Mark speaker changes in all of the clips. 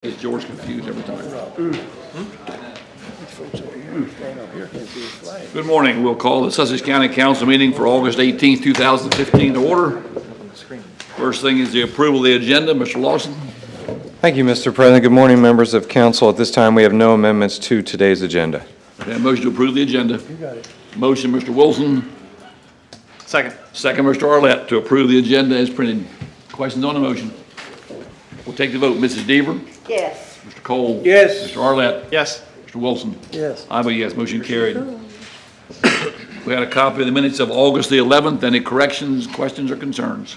Speaker 1: Gets George confused every time. Good morning. We'll call the Sussex County Council meeting for August 18th, 2015 to order. First thing is the approval of the agenda. Mr. Lawson.
Speaker 2: Thank you, Mr. President. Good morning, members of council. At this time, we have no amendments to today's agenda.
Speaker 1: Okay, motion to approve the agenda. You got it. Motion, Mr. Wilson.
Speaker 3: Second.
Speaker 1: Second, Mr. Arlett, to approve the agenda as printed. Questions on the motion? We'll take the vote. Mrs. Deaver?
Speaker 4: Yes.
Speaker 1: Mr. Cole?
Speaker 3: Yes.
Speaker 1: Mr. Arlett?
Speaker 3: Yes.
Speaker 1: Mr. Wilson?
Speaker 3: Yes.
Speaker 1: I vote yes. Motion carried. We had a copy of the minutes of August the 11th. Any corrections, questions, or concerns?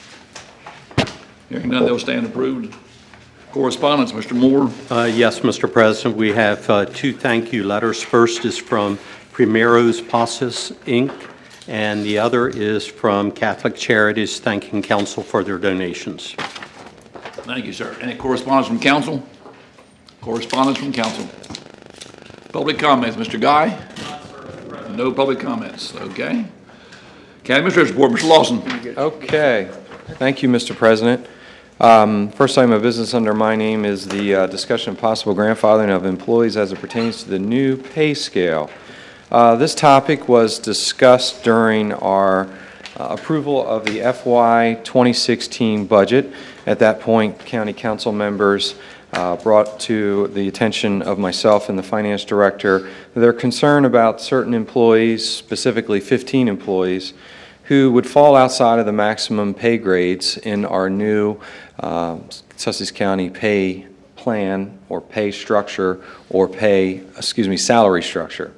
Speaker 1: Hearing none, they'll stand approved. Correspondence, Mr. Moore.
Speaker 5: Yes, Mr. President, we have two thank you letters. First is from Primeros Passes, Inc., and the other is from Catholic Charities thanking council for their donations.
Speaker 1: Thank you, sir. Any correspondence from council? Correspondence from council. Public comments, Mr. Guy? No public comments. Okay. County Administrator's Report, Mr. Lawson.
Speaker 2: Okay. Thank you, Mr. President. First item of business under my name is the discussion of possible grandfathering of employees as it pertains to the new pay scale. This topic was discussed during our approval of the FY 2016 budget. At that point, County Council members brought to the attention of myself and the Finance Director their concern about certain employees, specifically 15 employees, who would fall outside of the maximum pay grades in our new Sussex County pay plan or pay structure or salary structure.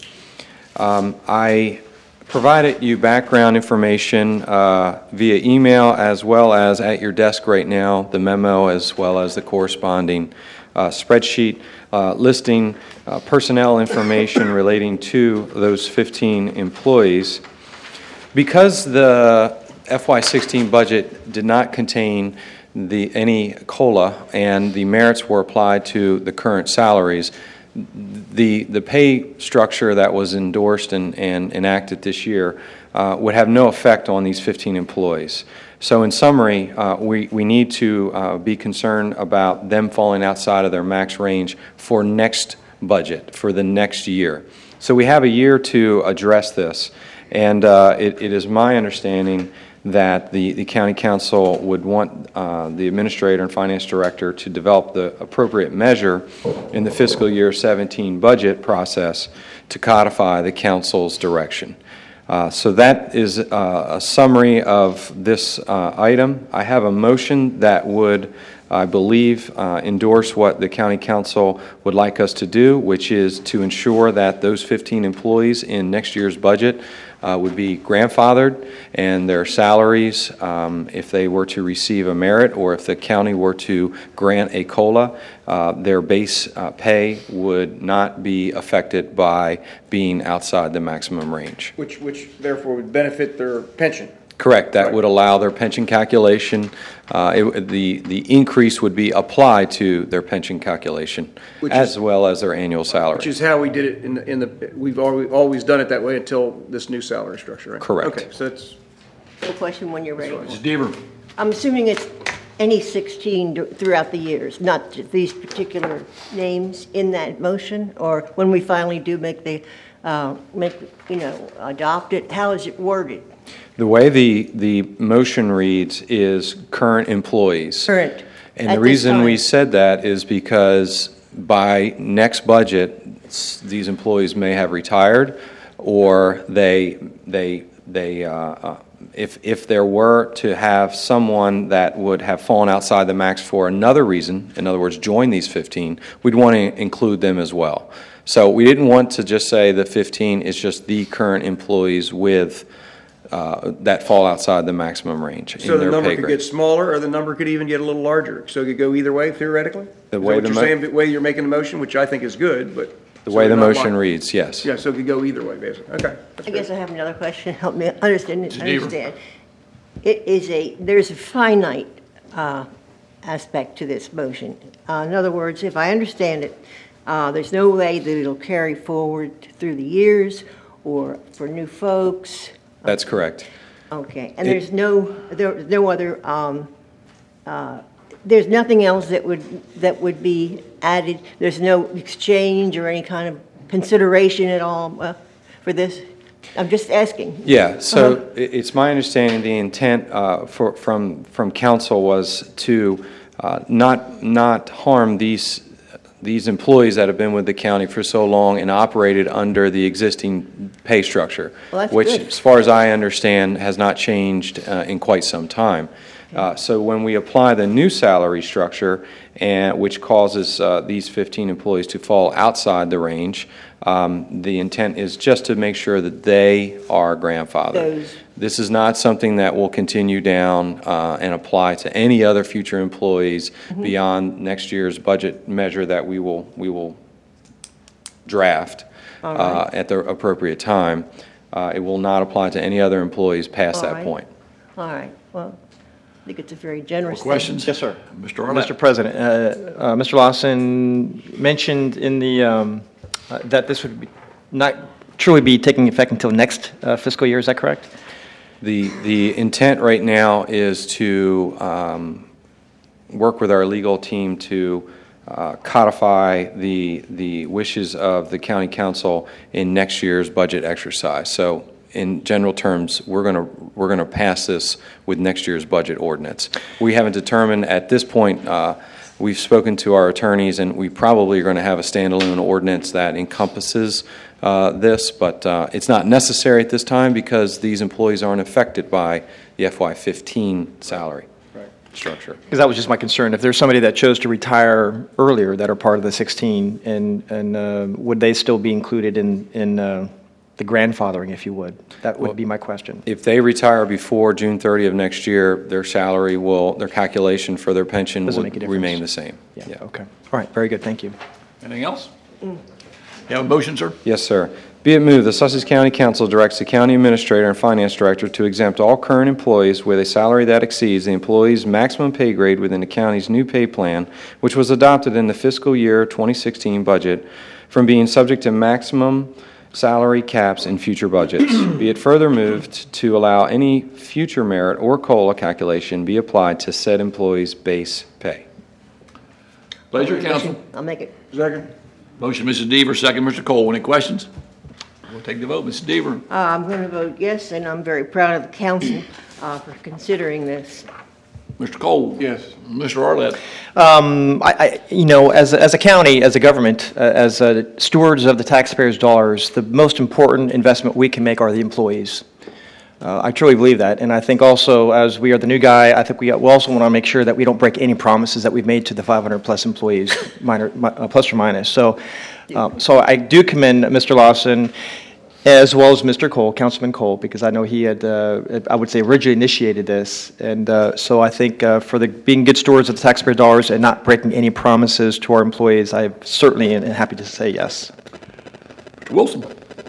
Speaker 2: I provided you background information via email as well as at your desk right now, the memo as well as the corresponding spreadsheet listing personnel information relating to those 15 employees. Because the FY16 budget did not contain any COLA and the merits were applied to the current salaries, the pay structure that was endorsed and enacted this year would have no effect on these 15 employees. So in summary, we need to be concerned about them falling outside of their max range for next budget, for the next year. So we have a year to address this, and it is my understanding that the County Council would want the Administrator and Finance Director to develop the appropriate measure in the fiscal year 17 budget process to codify the Council's direction. So that is a summary of this item. I have a motion that would, I believe, endorse what the County Council would like us to do, which is to ensure that those 15 employees in next year's budget would be grandfathered, and their salaries, if they were to receive a merit or if the county were to grant a COLA, their base pay would not be affected by being outside the maximum range.
Speaker 3: Which therefore would benefit their pension.
Speaker 2: Correct. That
Speaker 3: Right.
Speaker 2: would allow their pension calculation. The increase would be applied to their pension calculation as well as their annual salary.
Speaker 3: Which is how we did it in the we've always done it that way until this new salary structure, right?
Speaker 2: Correct.
Speaker 3: Okay, so that's
Speaker 4: No question when you're ready.
Speaker 1: Mrs. Deaver.
Speaker 4: I'm assuming it's any 16 throughout the years, not these particular names in that motion, or when we finally do make the, adopt it, how is it worded?
Speaker 2: The way the motion reads is current employees.
Speaker 4: Current.
Speaker 2: And
Speaker 4: At
Speaker 2: the
Speaker 4: this
Speaker 2: reason we
Speaker 4: time.
Speaker 2: said that is because by next budget, these employees may have retired, or if there were to have someone that would have fallen outside the max for another reason, in other words, join these 15, we'd want to include them as well. So we didn't want to just say the 15 is just the current employees with that fall outside the maximum range
Speaker 3: so
Speaker 2: in
Speaker 3: the
Speaker 2: their
Speaker 3: number
Speaker 2: pay
Speaker 3: could
Speaker 2: grade.
Speaker 3: get smaller, or the number could even get a little larger. So it could go either way theoretically.
Speaker 2: The
Speaker 3: Is
Speaker 2: way
Speaker 3: that
Speaker 2: the
Speaker 3: what
Speaker 2: mo-
Speaker 3: you're saying, the way you're making the motion, which I think is good, but
Speaker 2: The
Speaker 3: so
Speaker 2: way the
Speaker 3: they're not
Speaker 2: motion
Speaker 3: locked.
Speaker 2: reads, yes.
Speaker 3: Yeah, so it could go either way, basically. Okay. That's
Speaker 4: I guess
Speaker 3: good.
Speaker 4: I have another question. Help me understand.
Speaker 1: Deaver.
Speaker 4: There's a finite aspect to this motion. In other words, if I understand it, there's no way that it'll carry forward through the years or for new folks.
Speaker 2: That's correct.
Speaker 4: Okay, and there's no other there's nothing else that would be added? There's no exchange or any kind of consideration at all for this? I'm just asking.
Speaker 2: Yeah, so it's my understanding the intent from council was to not harm these employees that have been with the county for so long and operated under the existing pay structure,
Speaker 4: Well, that's
Speaker 2: which,
Speaker 4: good.
Speaker 2: as far as I understand, has not changed in quite some time. So when we apply the new salary structure, which causes these 15 employees to fall outside the range, the intent is just to make sure that they are grandfathered. This is not something that will continue down and apply to any other future employees beyond next year's budget measure that we will draft at the appropriate time. It will not apply to any other employees past
Speaker 4: All
Speaker 2: that
Speaker 4: right.
Speaker 2: point.
Speaker 4: All right, well, I think it's a very generous thing.
Speaker 1: Questions?
Speaker 6: Yes, sir.
Speaker 1: Mr. Arlett?
Speaker 6: Mr. President, Mr. Lawson mentioned in the, that this would not truly be taking effect until next fiscal year, is that correct?
Speaker 2: The intent right now is to work with our legal team to codify the wishes of the county council in next year's budget exercise. So in general terms, we're going to pass this with next year's budget ordinance. We haven't determined at this point. We've spoken to our attorneys, and we probably are going to have a standalone ordinance that encompasses this, but it's not necessary at this time because these employees aren't affected by the FY15 salary structure.
Speaker 6: Because that was just my concern. If there's somebody that chose to retire earlier that are part of the 16, and would they still be included in the grandfathering, if you would? That would be my question.
Speaker 2: If they retire before June 30 of next year, their salary their calculation for their pension
Speaker 6: Doesn't
Speaker 2: will
Speaker 6: make a difference.
Speaker 2: remain the same.
Speaker 6: Yeah, okay. All right, very good, thank you.
Speaker 1: Anything else? You have a motion, sir?
Speaker 2: Yes, sir. Be it moved, the Sussex County Council directs the county administrator and finance director to exempt all current employees with a salary that exceeds the employee's maximum pay grade within the county's new pay plan, which was adopted in the fiscal year 2016 budget, from being subject to maximum salary caps in future budgets. Be it further moved to allow any future merit or COLA calculation be applied to said employee's base pay.
Speaker 1: Pleasure, council.
Speaker 4: I'll make it.
Speaker 3: Second.
Speaker 1: Motion, Mrs. Deaver, second, Mr. Cole. Any questions? We'll take the vote. Mrs. Deaver?
Speaker 4: I'm going to vote yes, and I'm very proud of the council for considering this.
Speaker 1: Mr. Cole?
Speaker 3: Yes.
Speaker 1: Mr. Arlett?
Speaker 6: As a county, as a government, as stewards of the taxpayers' dollars, the most important investment we can make are the employees. I truly believe that, and I think also, as we are the new guy, I think we also want to make sure that we don't break any promises that we've made to the 500-plus employees, plus or minus. So I do commend Mr. Lawson, as well as Mr. Cole, Councilman Cole, because I know he had, I would say, originally initiated this. And so I think for being good stewards of the taxpayer dollars and not breaking any promises to our employees, I certainly am happy to say yes.
Speaker 1: Mr. Wilson?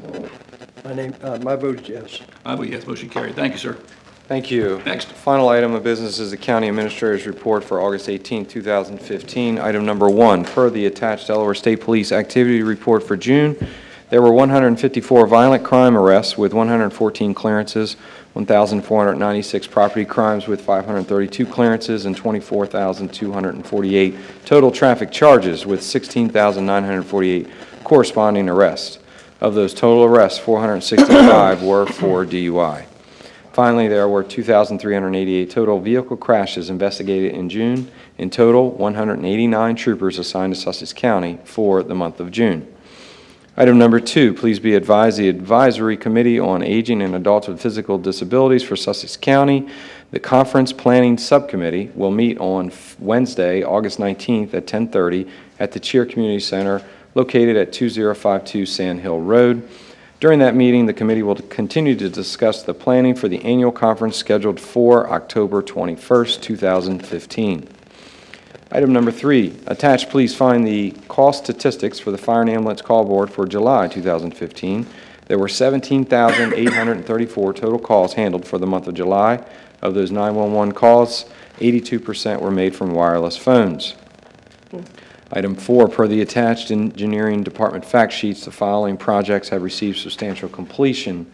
Speaker 3: My vote is yes.
Speaker 1: I vote yes. Motion carried. Thank you, sir.
Speaker 2: Thank you.
Speaker 1: Next.
Speaker 2: Final item of business is the County Administrator's Report for August 18, 2015. Item number 1, per the attached Delaware State Police Activity Report for June, there were 154 violent crime arrests with 114 clearances, 1,496 property crimes with 532 clearances, and 24,248 total traffic charges with 16,948 corresponding arrests. Of those total arrests, 465 were for DUI. Finally, there were 2,388 total vehicle crashes investigated in June. In total, 189 troopers assigned to Sussex County for the month of June. Item number 2, please be advised the Advisory Committee on Aging and Adults with Physical Disabilities for Sussex County, the Conference Planning Subcommittee, will meet on Wednesday, August 19th at 10:30 at the Cheer Community Center located at 2052 Sand Hill Road. During that meeting, the committee will continue to discuss the planning for the annual conference scheduled for October 21st, 2015. Item number 3, attached, please find the cost statistics for the Fire and Ambulance Call Board for July 2015. There were 17,834 total calls handled for the month of July. Of those 911 calls, 82% were made from wireless phones. Item 4, per the attached engineering department fact sheets, the following projects have received substantial completion.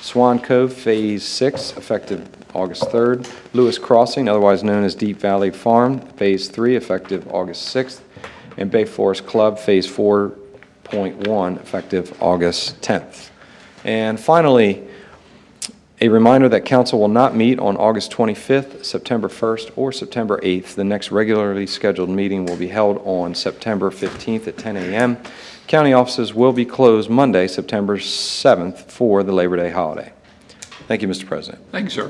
Speaker 2: Swan Cove Phase 6, effective August 3rd. Lewis Crossing, otherwise known as Deep Valley Farm, Phase 3, effective August 6th. And Bay Forest Club Phase 4.1, effective August 10th. And finally, a reminder that council will not meet on August 25th, September 1st, or September 8th. The next regularly scheduled meeting will be held on September 15th at 10 a.m. County offices will be closed Monday, September 7th, for the Labor Day holiday. Thank you, Mr. President.
Speaker 1: Thank you, sir.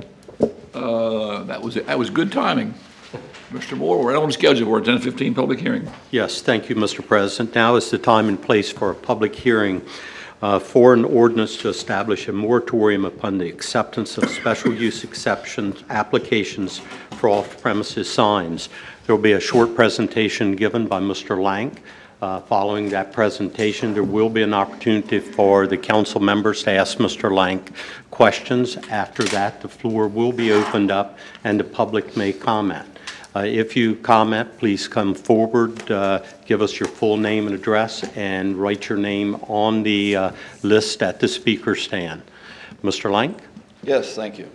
Speaker 1: That was good timing. Mr. Moore, we're on schedule for a 10:15 public hearing.
Speaker 5: Yes, thank you, Mr. President. Now is the time and place for a public hearing for an ordinance to establish a moratorium upon the acceptance of special use exceptions applications for off-premises signs. There will be a short presentation given by Mr. Lank. Following that presentation, there will be an opportunity for the council members to ask Mr. Lank questions. After that, the floor will be opened up and the public may comment. If you comment, please come forward, give us your full name and address, and write your name on the list at the speaker stand. Mr. Lank?
Speaker 7: Yes, thank you.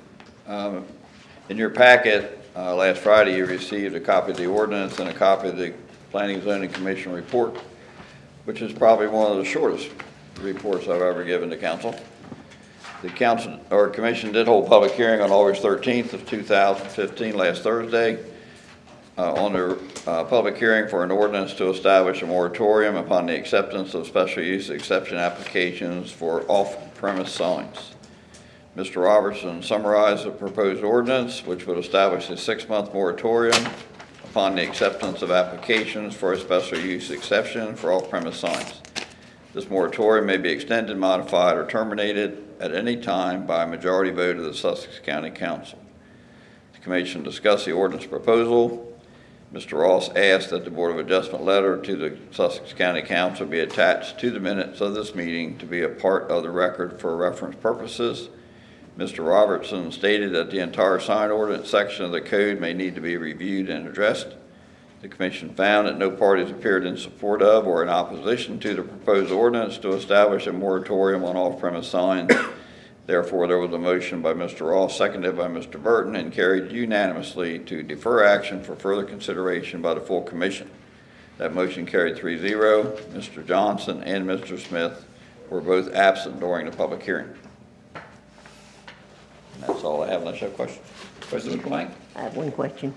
Speaker 7: In your packet, last Friday, you received a copy of the ordinance and a copy of the Planning and Zoning Commission report, which is probably one of the shortest reports I've ever given to council. The council or commission did hold a public hearing on August 13th of 2015, last Thursday, on a public hearing for an ordinance to establish a moratorium upon the acceptance of special use exception applications for off-premise signs. Mr. Robertson summarized the proposed ordinance, which would establish a 6-month moratorium upon the acceptance of applications for a special use exception for off-premise signs. This moratorium may be extended, modified, or terminated at any time by a majority vote of the Sussex County Council. The commission discussed the ordinance proposal. Mr. Ross asked that the Board of Adjustment letter to the Sussex County Council be attached to the minutes of this meeting to be a part of the record for reference purposes. Mr. Robertson stated that the entire sign ordinance section of the code may need to be reviewed and addressed. The Commission found that no parties appeared in support of or in opposition to the proposed ordinance to establish a moratorium on off-premise signs. Therefore, there was a motion by Mr. Ross, seconded by Mr. Burton, and carried unanimously to defer action for further consideration by the full Commission. That motion carried 3-0. Mr. Johnson and Mr. Smith were both absent during the public hearing. That's all I have unless you have questions.
Speaker 1: President Blank?
Speaker 4: I have one question.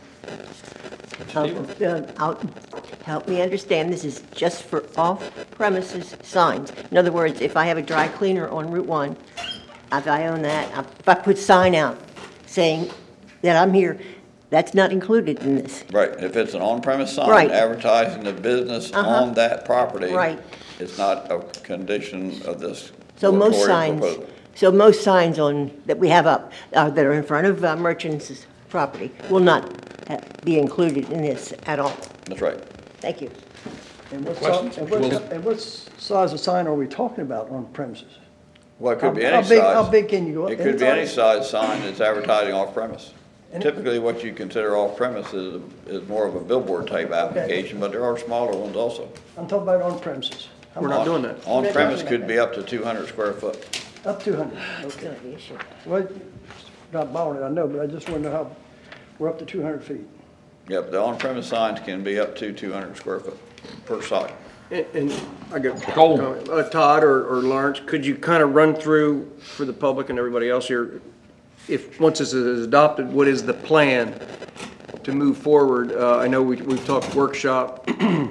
Speaker 4: Help me understand, this is just for off-premises signs. In other words, if I have a dry cleaner on Route 1, if I own that, if I put sign out saying that I'm here, that's not included in this.
Speaker 7: Right. If it's an on-premise sign
Speaker 4: Right.
Speaker 7: advertising the business on that property,
Speaker 4: Right.
Speaker 7: it's not a condition of this
Speaker 4: So most
Speaker 7: moratorium
Speaker 4: signs,
Speaker 7: proposal.
Speaker 4: so most signs that we have up, that are in front of merchants' property will not be included in this at all.
Speaker 7: That's right.
Speaker 4: Thank you.
Speaker 8: And what
Speaker 1: Questions?
Speaker 8: what size of sign are we talking about on premises?
Speaker 7: Well, it could be
Speaker 8: How
Speaker 7: any
Speaker 8: big-
Speaker 7: size.
Speaker 8: How big can you go?
Speaker 7: It could be any
Speaker 8: size.
Speaker 7: size sign that's advertising off-premise.
Speaker 8: And-
Speaker 7: Typically, what you consider off-premise is more of a billboard type application, but there are smaller ones also.
Speaker 8: I'm talking about on premises.
Speaker 3: We're not doing that.
Speaker 7: On-premise could be up to 200 square foot.
Speaker 8: Up to 200, okay. Well, not bothering, I know, but I just want to know how, we're up to 200 feet.
Speaker 7: Yep, the on-premise signs can be up to 200 square foot per site.
Speaker 3: And I got
Speaker 1: Cole.
Speaker 3: Todd or Lawrence, could you kind of run through for the public and everybody else here, if, once this is adopted, what is the plan to move forward? I know we've talked workshop.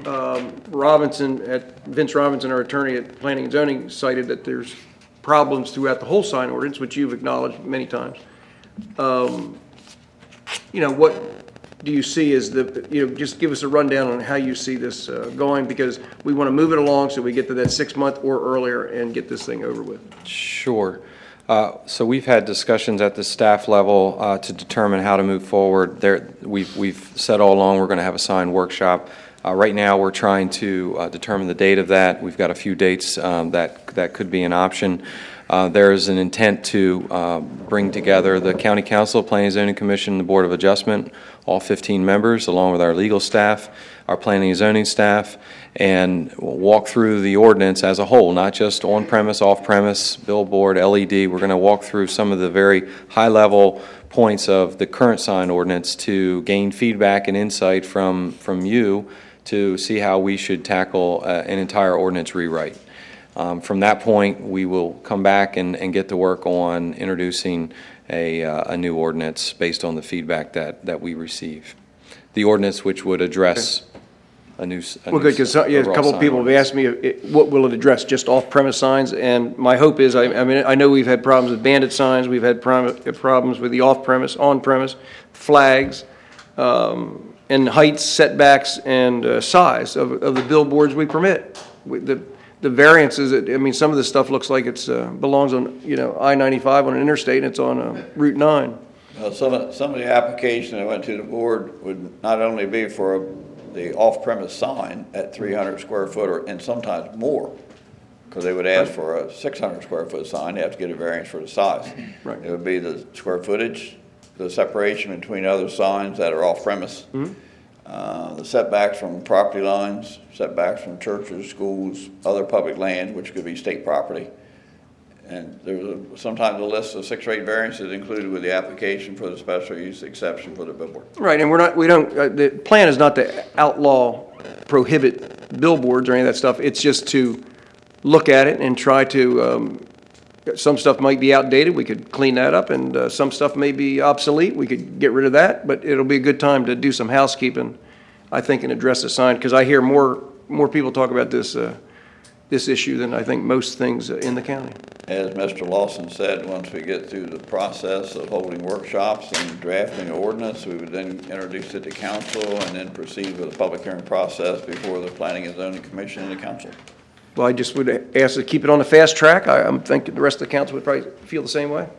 Speaker 3: Vince Robinson, our attorney at Planning and Zoning, cited that there's problems throughout the whole sign ordinance, which you've acknowledged many times. What do you see as just give us a rundown on how you see this going, because we want to move it along so we get to that 6-month or earlier and get this thing over with.
Speaker 2: Sure. So we've had discussions at the staff level to determine how to move forward. We've said all along we're going to have a sign workshop. Right now, we're trying to determine the date of that. We've got a few dates that could be an option. There is an intent to bring together the County Council, Planning and Zoning Commission, the Board of Adjustment, all 15 members, along with our legal staff, our planning and zoning staff, and walk through the ordinance as a whole, not just on-premise, off-premise, billboard, LED. We're going to walk through some of the very high-level points of the current sign ordinance to gain feedback and insight from you to see how we should tackle an entire ordinance rewrite. From that point, we will come back and get to work on introducing a new ordinance based on the feedback that we receive. The ordinance which would address a new
Speaker 3: Well, good, because a
Speaker 2: overall
Speaker 3: couple of
Speaker 2: sign
Speaker 3: people have asked me, what will it address, just off-premise signs? And my hope is, I mean, I know we've had problems with bandit signs, we've had problems with the off-premise, on-premise, flags, and heights, setbacks, and size of the billboards we permit. The variances, I mean, some of this stuff looks like it's belongs on, I-95 on an interstate, and it's on Route 9.
Speaker 7: Well, some of the application that went to the board would not only be for the off-premise sign at 300 square foot and sometimes more, because they would ask for a 600 square foot sign, they have to get a variance for the size.
Speaker 3: Right.
Speaker 7: It would be the square footage, the separation between other signs that are off-premise, the setbacks from property lines, setbacks from churches, schools, other public land, which could be state property. And there's sometimes a list of 6 or 8 variances included with the application for the special use exception for the billboard.
Speaker 3: Right, and the plan is not to outlaw, prohibit billboards or any of that stuff. It's just to look at it and try to, some stuff might be outdated, we could clean that up, and some stuff may be obsolete, we could get rid of that, but it'll be a good time to do some housekeeping, I think, and address the sign, because I hear more people talk about this issue than I think most things in the county.
Speaker 7: As Mr. Lawson said, once we get through the process of holding workshops and drafting an ordinance, we would then introduce it to council and then proceed with the public hearing process before the Planning and Zoning Commission and the council.
Speaker 3: Well, I just would ask to keep it on the fast track. I'm thinking the rest of the council would probably feel the same way.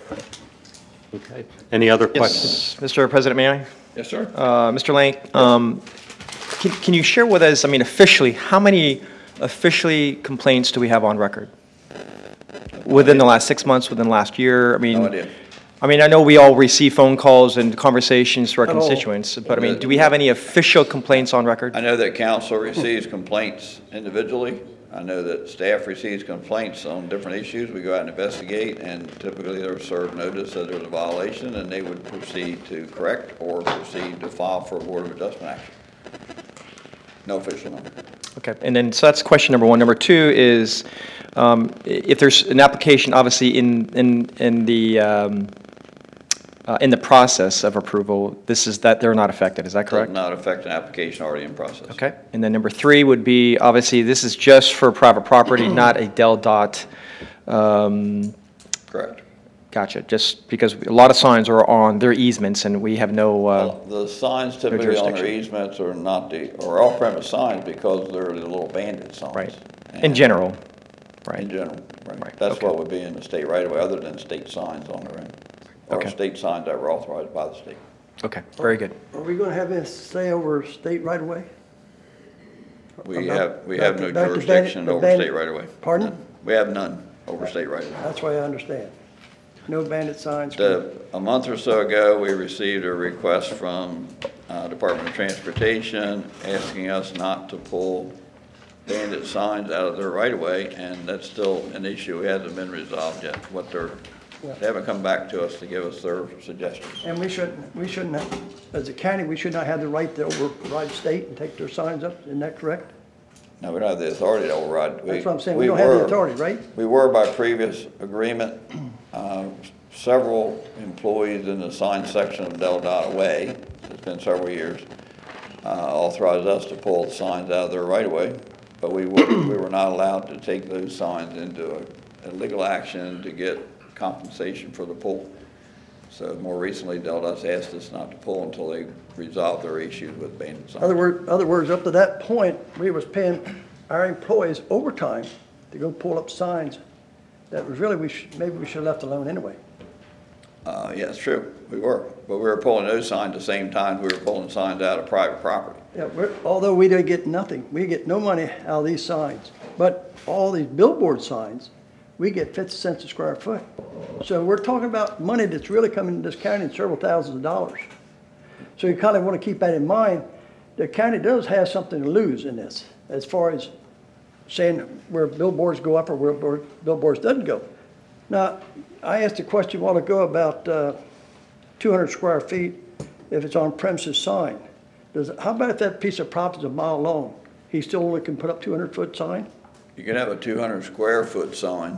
Speaker 5: Okay. Any other questions?
Speaker 6: Yes, Mr. President, may I?
Speaker 1: Yes, sir.
Speaker 6: Mr. Lang, can you share with us, I mean, officially, how many officially complaints do we have on record? Within the last 6 months, within the last year? I mean,
Speaker 7: No idea.
Speaker 6: I know we all receive phone calls and conversations from our
Speaker 8: Not all.
Speaker 6: constituents, but I mean, do we have any official complaints on record?
Speaker 7: I know that council receives complaints individually. I know that staff receives complaints on different issues. We go out and investigate, and typically they're served notice that there's a violation, and they would proceed to correct or proceed to file for a Board of Adjustment action. No official number.
Speaker 6: Okay, and then, so that's question number one. Number two is, if there's an application, obviously, in the process of approval, this is that they're not affected, is that correct?
Speaker 7: Does not affect an application already in process.
Speaker 6: Okay, and then number three would be, obviously, this is just for private property, not a Del Dot.
Speaker 7: Correct.
Speaker 6: Gotcha, just because a lot of signs are on their easements, and we have no,
Speaker 7: Well, the signs typically on their
Speaker 6: jurisdiction.
Speaker 7: easements are not or off-premise signs because they're the little bandit signs.
Speaker 6: right, in
Speaker 7: And-
Speaker 6: general, right?
Speaker 7: In general, right.
Speaker 6: Right,
Speaker 7: That's
Speaker 6: okay.
Speaker 7: what would be in the state right away, other than state signs on their own. Or
Speaker 6: Okay.
Speaker 7: state signs that were authorized by the state.
Speaker 6: Okay, very good.
Speaker 8: Are we gonna have this stay over state right away?
Speaker 7: We
Speaker 8: About-
Speaker 7: have no
Speaker 8: back to
Speaker 7: jurisdiction
Speaker 8: bandit-
Speaker 7: over
Speaker 8: bandit-
Speaker 7: state right away.
Speaker 8: Pardon?
Speaker 7: We have none over state right away.
Speaker 8: That's why I understand. No bandit signs.
Speaker 7: A month or so ago, we received a request from Department of Transportation asking us not to pull bandit signs out of their right of way, and that's still an issue. It hasn't been resolved yet. They haven't come back to us to give us their suggestions.
Speaker 8: And we shouldn't have, as a county, we should not have the right to override state and take their signs up, isn't that correct?
Speaker 7: No, we don't have the authority to override.
Speaker 8: That's what I'm saying, we don't have the authority, right?
Speaker 7: We were by previous agreement. Several employees in the sign section of Del Dot Way, it's been several years, authorized us to pull the signs out of their right of way, but we were not allowed to take those signs into a legal action to get compensation for the pull. So more recently, Del Dot's asked us not to pull until they resolve their issues with bandit signs.
Speaker 8: Other words, up to that point, we was paying our employees overtime to go pull up signs that was really, maybe we should have left alone anyway.
Speaker 7: Yeah, it's true, we were. But we were pulling those signs the same time we were pulling signs out of private property.
Speaker 8: Yeah, although we didn't get nothing, we get no money out of these signs. But all these billboard signs, we get 50 cents a square foot. So we're talking about money that's really coming into this county in several thousands of dollars. So you kind of want to keep that in mind. The county does have something to lose in this, as far as saying where billboards go up or where billboards doesn't go. Now, I asked a question a while ago about 200 square feet if it's on premises sign. How about if that piece of property is a mile long? He still only can put up 200-foot sign?
Speaker 7: You can have a 200 square foot sign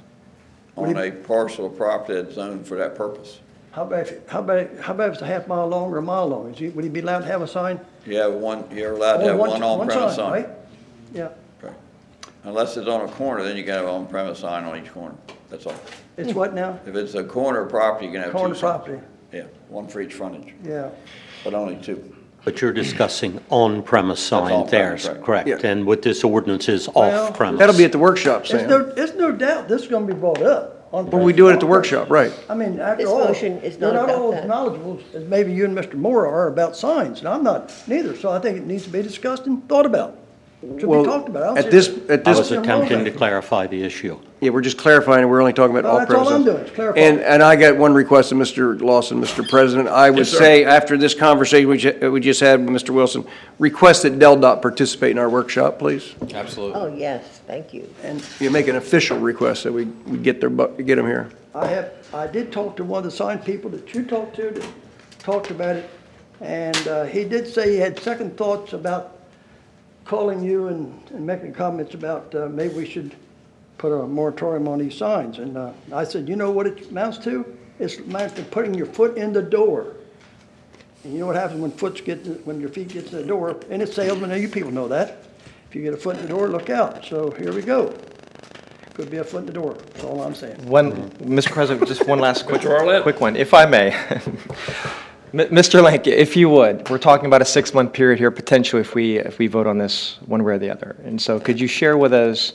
Speaker 7: on a parcel of property that's zoned for that purpose.
Speaker 8: How about if it's a half mile long or a mile long? Would he be allowed to have a sign?
Speaker 7: You're allowed to have one on-premise sign.
Speaker 8: Right? Yeah.
Speaker 7: Okay. Unless it's on a corner, then you can have an on-premise sign on each corner, that's all.
Speaker 8: It's what now?
Speaker 7: If it's a corner property, you can have two
Speaker 8: Corner
Speaker 7: signs.
Speaker 8: property,
Speaker 7: Yeah, one for each frontage,
Speaker 8: yeah.
Speaker 7: but only two.
Speaker 5: But you're discussing on-premise sign there,
Speaker 7: on-premise, right.
Speaker 5: correct?
Speaker 3: Yeah.
Speaker 5: And what this ordinance is
Speaker 8: Well,
Speaker 5: off-premise.
Speaker 3: That'll be at the workshop, Sam.
Speaker 8: There's no doubt this is gonna be brought up.
Speaker 3: But we do it at the workshop, right?
Speaker 8: I mean, after
Speaker 4: This
Speaker 8: all,
Speaker 4: motion is
Speaker 8: you're
Speaker 4: not
Speaker 8: not all
Speaker 4: about
Speaker 8: as
Speaker 4: that.
Speaker 8: knowledgeable as maybe you and Mr. Moore are about signs, and I'm not neither, so I think it needs to be discussed and thought about. Should be
Speaker 3: Well,
Speaker 8: talked about. I don't
Speaker 3: at
Speaker 8: see
Speaker 3: this,
Speaker 8: it-
Speaker 3: at
Speaker 5: I
Speaker 3: this,
Speaker 5: was attempting to clarify the issue.
Speaker 3: yeah, we're just clarifying, we're only talking about
Speaker 8: No, that's all
Speaker 3: off-premises.
Speaker 8: I'm doing, is clarifying.
Speaker 3: And I got one request of Mr. Lawson, Mr. President. I would
Speaker 1: Yes, sir.
Speaker 3: say, after this conversation we just had with Mr. Wilson, request that Del Dot participate in our workshop, please.
Speaker 4: Oh, yes, thank you.
Speaker 3: You make an official request that we get get them here.
Speaker 8: I did talk to one of the sign people that you talked to, that talked about it, and he did say he had second thoughts about calling you and making comments about maybe we should put a moratorium on these signs. And I said, you know what it amounts to? It amounts to putting your foot in the door. And you know what happens when your feet get to the door? And it's salesmen, and you people know that. If you get a foot in the door, look out. So here we go. Could be a foot in the door, that's all I'm saying.
Speaker 6: Mr. President, just one last
Speaker 1: Mr. Arlett?
Speaker 6: quick one, if I may. Mr. Lank, if you would, we're talking about a 6-month period here potentially if we vote on this one way or the other. And so could you share with us,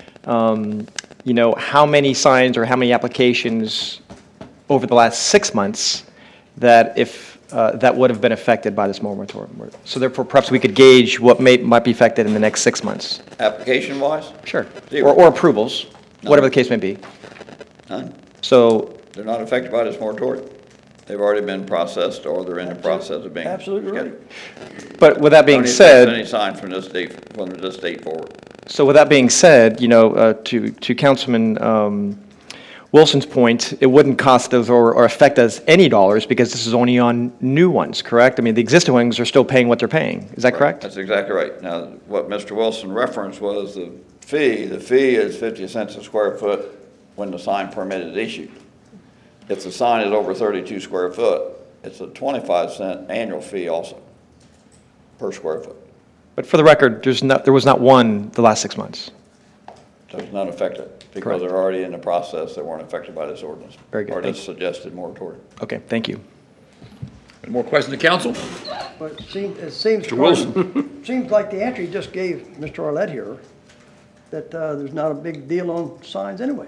Speaker 6: how many signs or how many applications over the last 6 months that that would have been affected by this moratorium? So therefore, perhaps we could gauge what might be affected in the next 6 months.
Speaker 7: Application-wise,
Speaker 6: Sure.
Speaker 7: Zero.
Speaker 6: Or approvals, whatever the case may be.
Speaker 7: none.
Speaker 6: So,
Speaker 7: They're not affected by this moratorium. They've already been processed, or they're in the process of being.
Speaker 8: Absolutely right.
Speaker 7: scheduled.
Speaker 6: but with that being
Speaker 7: Don't accept any
Speaker 6: said,
Speaker 7: sign from this date forward.
Speaker 6: so with that being said, to Councilman Wilson's point, it wouldn't cost us or affect us any dollars because this is only on new ones, correct? I mean, the existing ones are still paying what they're paying. Is that correct?
Speaker 7: That's exactly right. Now, what Mr. Wilson referenced was the fee. The fee is 50 cents a square foot when the sign permit is issued. If the sign is over 32 square foot, it's a 25-cent annual fee also per square foot.
Speaker 6: But for the record, there was not one the last 6 months.
Speaker 7: Does not affect it because
Speaker 6: Correct.
Speaker 7: they're already in the process. They weren't affected by this ordinance.
Speaker 6: Very good.
Speaker 7: Or
Speaker 6: Thank
Speaker 7: this suggested moratorium.
Speaker 6: Okay, thank you.
Speaker 1: Any more questions to council?
Speaker 8: But it seems.
Speaker 1: Mr. Wilson.
Speaker 8: Seems like the answer you just gave Mr. Arlett here, that there's not a big deal on signs anyway.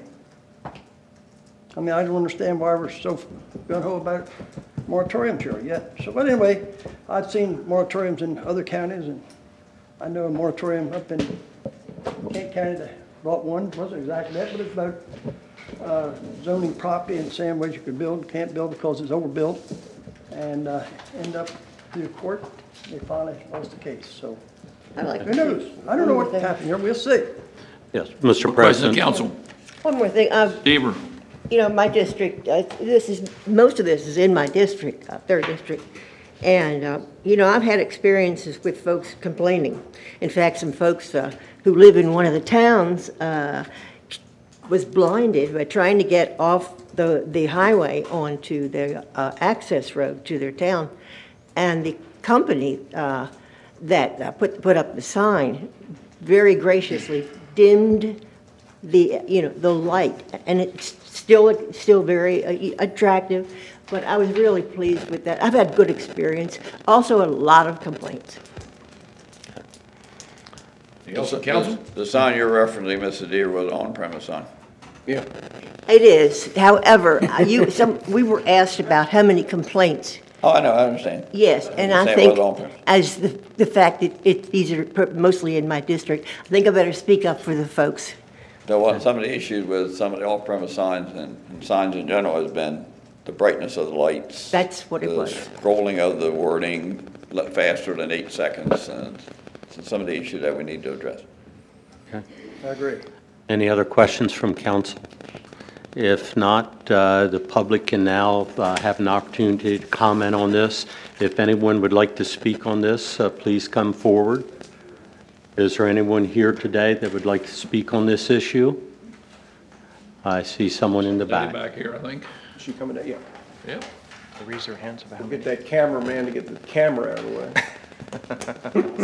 Speaker 8: I mean, I don't understand why we're so gung-ho about moratoriums here yet. So, but anyway, I've seen moratoriums in other counties, and I know a moratorium up in Kent County that brought one. It wasn't exactly that, but it's about zoning property and saying what you could build and can't build because it's overbuilt, and end up through court. They finally lost the case, so
Speaker 4: I like
Speaker 8: who knows? I don't know what happened here. We'll see.
Speaker 5: Yes, Mr.
Speaker 1: President
Speaker 5: President.
Speaker 1: of council,
Speaker 4: One more thing,
Speaker 1: Deaver.
Speaker 4: my district, most of this is in my district, 3rd district. And, I've had experiences with folks complaining. In fact, some folks who live in one of the towns was blinded by trying to get off the highway onto the access road to their town. And the company that put up the sign very graciously dimmed the light, and it's still very attractive, but I was really pleased with that. I've had good experience, also a lot of complaints.
Speaker 1: Anything else to council?
Speaker 7: The sign you're referencing, Mr. Deere, was an on-premise sign.
Speaker 3: Yeah.
Speaker 4: It is. However, we were asked about how many complaints.
Speaker 7: Oh, I know, I understand.
Speaker 4: Yes, and I
Speaker 7: Say it
Speaker 4: think,
Speaker 7: was on purpose.
Speaker 4: as the fact that these are mostly in my district, I think I better speak up for the folks.
Speaker 7: Some of the issues with some of the off-premise signs and signs in general has been the brightness of the lights.
Speaker 4: That's what it was.
Speaker 7: The scrolling of the wording faster than 8 seconds, and some of the issues that we need to address.
Speaker 5: Okay.
Speaker 3: I agree.
Speaker 5: Any other questions from council? If not, the public can now have an opportunity to comment on this. If anyone would like to speak on this, please come forward. Is there anyone here today that would like to speak on this issue? I see someone in the
Speaker 1: Daddy
Speaker 5: back.
Speaker 1: back here, I think.
Speaker 3: Is she coming down? Yeah.
Speaker 1: Yep.
Speaker 6: Raise their hands about
Speaker 3: We'll get that cameraman to get the camera out of the way.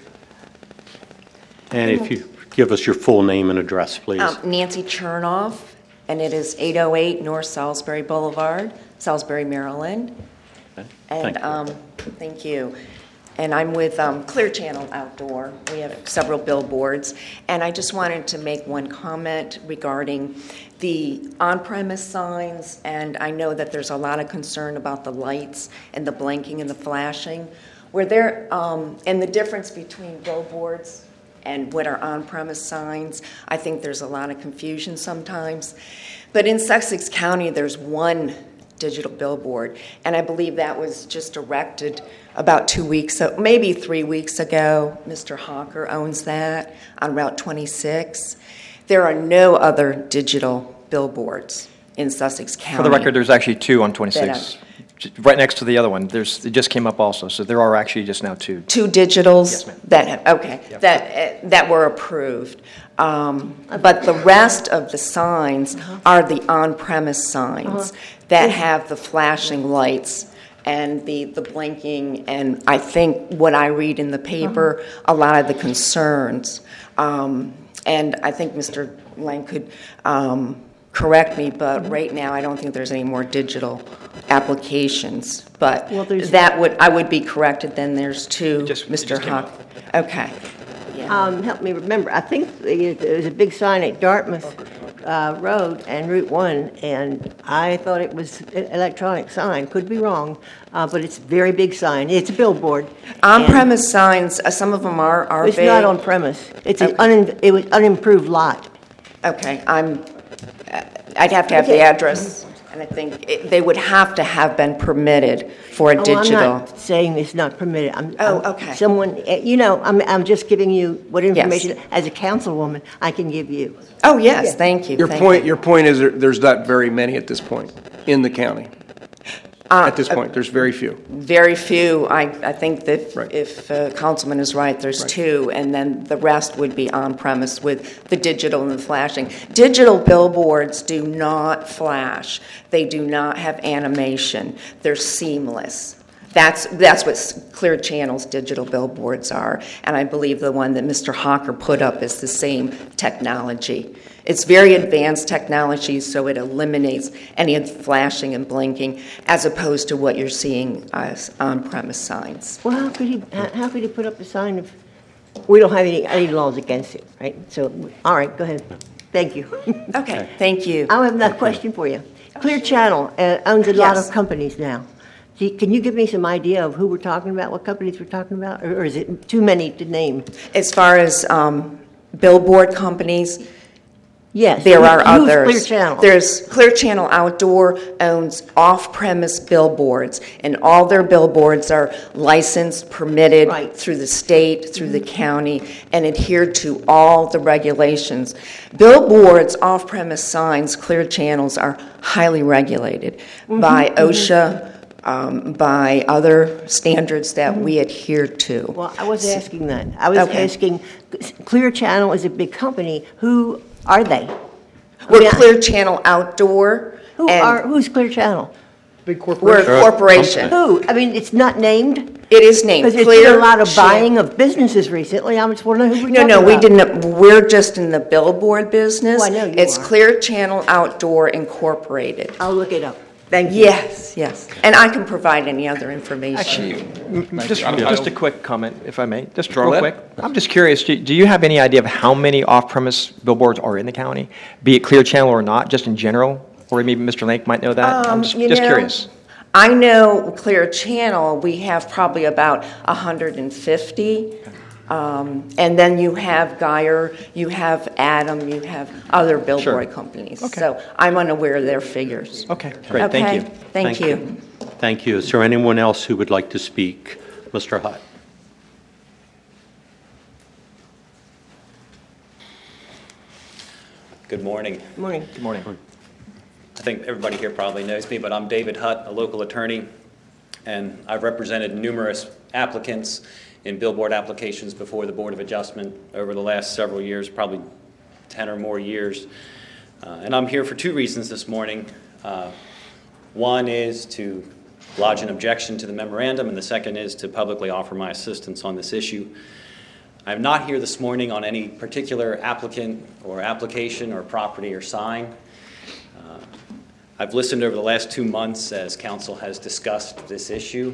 Speaker 5: And if you give us your full name and address, please.
Speaker 9: Nancy Chernoff, and it is 808 North Salisbury Boulevard, Salisbury, Maryland.
Speaker 5: Thank
Speaker 9: And
Speaker 5: you.
Speaker 9: thank you. And I'm with Clear Channel Outdoor. We have several billboards. And I just wanted to make one comment regarding the on-premise signs. And I know that there's a lot of concern about the lights and the blinking and the flashing. Where there, and the difference between billboards and what are on-premise signs, I think there's a lot of confusion sometimes. But in Sussex County, there's one digital billboard, and I believe that was just erected about 2 weeks, maybe 3 weeks ago. Mr. Hawker owns that on Route 26. There are no other digital billboards in Sussex County.
Speaker 6: For the record, there's actually 2 on 26, right next to the other one. It just came up also, so there are actually just now 2.
Speaker 9: Two digitals
Speaker 6: Yes, ma'am.
Speaker 9: that were approved. But the rest of the signs are the on-premise signs that have the flashing lights and the blinking, and I think what I read in the paper, a lot of the concerns. And I think Mr. Lang could correct me, but right now I don't think there's any more digital applications. But
Speaker 4: Well, there's-
Speaker 9: I would be corrected, then there's 2,
Speaker 6: It just
Speaker 9: Mr.
Speaker 6: came
Speaker 9: Hawk.
Speaker 6: up.
Speaker 9: Okay. Yeah.
Speaker 4: Help me remember, I think there was a big sign at Dartmouth Road and Route 1, and I thought it was an electronic sign, could be wrong, but it's a very big sign. It's a billboard.
Speaker 9: On-premise signs, some of them are
Speaker 4: And It's
Speaker 9: vague.
Speaker 4: not on premise. It's an it was unimproved lot.
Speaker 9: Okay, I'd have to have the
Speaker 4: Okay.
Speaker 9: address, and I think they would have to have been permitted for a
Speaker 4: Oh,
Speaker 9: digital.
Speaker 4: I'm not saying it's not permitted.
Speaker 9: Okay.
Speaker 4: Someone, I'm just giving you what information, as a councilwoman, I can give you.
Speaker 9: Oh, yes, thank you.
Speaker 3: Your
Speaker 9: thank
Speaker 3: point,
Speaker 9: you.
Speaker 3: your point is there's not very many at this point in the county. At this point, there's very few.
Speaker 9: Very few. I think that
Speaker 3: Right.
Speaker 9: if Councilman is right, there's
Speaker 3: Right.
Speaker 9: 2, and then the rest would be on-premise with the digital and the flashing. Digital billboards do not flash. They do not have animation. They're seamless. That's what Clear Channel's digital billboards are, and I believe the one that Mr. Hawker put up is the same technology. It's very advanced technology, so it eliminates any of the flashing and blinking, as opposed to what you're seeing as on-premise signs.
Speaker 4: Well, how could he put up a sign of, we don't have any laws against it, right? So, all right, go ahead. Thank you.
Speaker 9: Okay, thank you.
Speaker 4: I have another question for you. Clear Channel owns a lot
Speaker 9: Yes.
Speaker 4: of companies now. Can you give me some idea of who we're talking about, what companies we're talking about, or is it too many to name?
Speaker 9: As far as billboard companies,
Speaker 4: Yes.
Speaker 9: there are
Speaker 4: Who's
Speaker 9: others.
Speaker 4: Clear Channel?
Speaker 9: There's Clear Channel Outdoor owns off-premise billboards, and all their billboards are licensed, permitted
Speaker 4: Right.
Speaker 9: through the state, through the county, and adhere to all the regulations. Billboards, off-premise signs, Clear Channels are highly regulated by OSHA, by other standards that we adhere to.
Speaker 4: Well, I was asking that. I was
Speaker 9: Okay.
Speaker 4: asking, Clear Channel is a big company. Who are they?
Speaker 9: We're Clear Channel Outdoor, and
Speaker 4: Who's Clear Channel?
Speaker 3: Big
Speaker 9: we're
Speaker 3: corporation.
Speaker 9: a corporation.
Speaker 4: Who? I mean, it's not named?
Speaker 9: It is named
Speaker 4: Because there's
Speaker 9: Clear
Speaker 4: been a lot of
Speaker 9: Channel.
Speaker 4: buying of businesses recently. I just want to know who we're
Speaker 9: No,
Speaker 4: talking about.
Speaker 9: we didn't, we're just in the billboard business.
Speaker 4: Oh, I know you
Speaker 9: It's
Speaker 4: are.
Speaker 9: Clear Channel Outdoor Incorporated.
Speaker 4: I'll look it up. Thank you.
Speaker 9: Yes, yes. And I can provide any other information.
Speaker 6: Actually, just
Speaker 1: you.
Speaker 6: just a quick comment, if I may, just
Speaker 1: Mr.
Speaker 6: real
Speaker 1: Arlett?
Speaker 6: quick. I'm just curious, do you have any idea of how many off-premise billboards are in the county? Be it Clear Channel or not, just in general? Or maybe Mr. Lake might know that? I'm just
Speaker 9: You know,
Speaker 6: curious.
Speaker 9: I know Clear Channel, we have probably about 150. And then you have Geyer, you have Adam, you have other billboard companies.
Speaker 6: Okay.
Speaker 9: So I'm unaware of their figures.
Speaker 6: Okay, great, thank you.
Speaker 9: Okay, thank you.
Speaker 5: Thank you. Is there anyone else who would like to speak? Mr. Hutt.
Speaker 10: Good morning.
Speaker 4: Morning.
Speaker 6: Good morning.
Speaker 10: I think everybody here probably knows me, but I'm David Hutt, a local attorney, and I've represented numerous applicants in billboard applications before the Board of Adjustment over the last several years, probably 10 or more years. And I'm here for two reasons this morning. One is to lodge an objection to the memorandum, and the second is to publicly offer my assistance on this issue. I'm not here this morning on any particular applicant or application or property or sign. I've listened over the last 2 months as council has discussed this issue,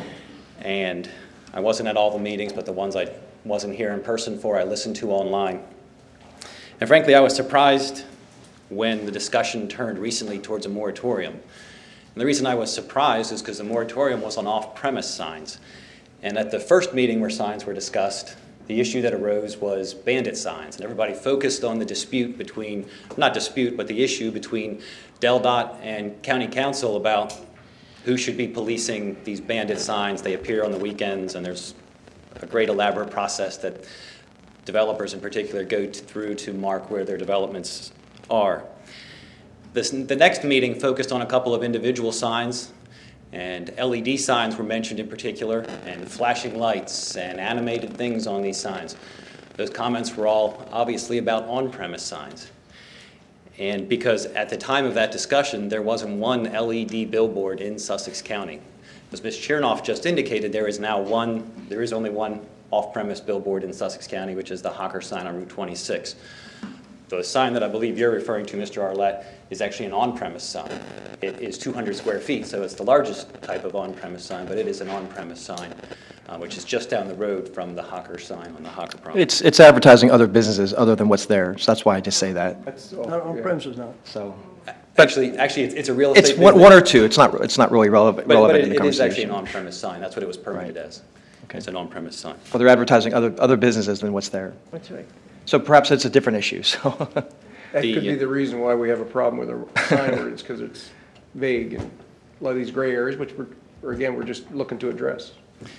Speaker 10: and I wasn't at all the meetings, but the ones I wasn't here in person for, I listened to online. And frankly, I was surprised when the discussion turned recently towards a moratorium. And the reason I was surprised is because the moratorium was on off-premise signs. And at the first meeting where signs were discussed, the issue that arose was bandit signs. And everybody focused on the dispute between, not dispute, but the issue between DelDOT and County Council about who should be policing these bandit signs. They appear on the weekends, and there's a great elaborate process that developers in particular go through to mark where their developments are. The next meeting focused on a couple of individual signs, and LED signs were mentioned in particular, and flashing lights and animated things on these signs. Those comments were all obviously about on-premise signs. And because at the time of that discussion, there wasn't one LED billboard in Sussex County. As Ms. Chernoff just indicated, there is only one off-premise billboard in Sussex County, which is the Hocker sign on Route 26. The sign that I believe you're referring to, Mr. Arlett, is actually an on-premise sign. It is 200 square feet, so it's the largest type of on-premise sign, but it is an on-premise sign, which is just down the road from the Hocker sign on the Hocker property.
Speaker 6: It's advertising other businesses other than what's there, so that's why I just say that,
Speaker 8: Not on premises now.
Speaker 6: so.
Speaker 10: Actually, it's a real estate
Speaker 6: It's
Speaker 10: business.
Speaker 6: one or two, it's not really relevant
Speaker 10: But
Speaker 6: in the
Speaker 10: it is actually
Speaker 6: conversation.
Speaker 10: an on-premise sign. That's what it was permitted
Speaker 6: Right.
Speaker 10: as.
Speaker 6: Okay.
Speaker 10: It's an on-premise sign.
Speaker 6: Well, they're advertising other businesses than what's there.
Speaker 4: That's right.
Speaker 6: So perhaps it's a different issue, so.
Speaker 3: That
Speaker 10: The-
Speaker 3: could be the reason why we have a problem with a sign ordinance, because it's vague and a lot of these gray areas, which we're just looking to address.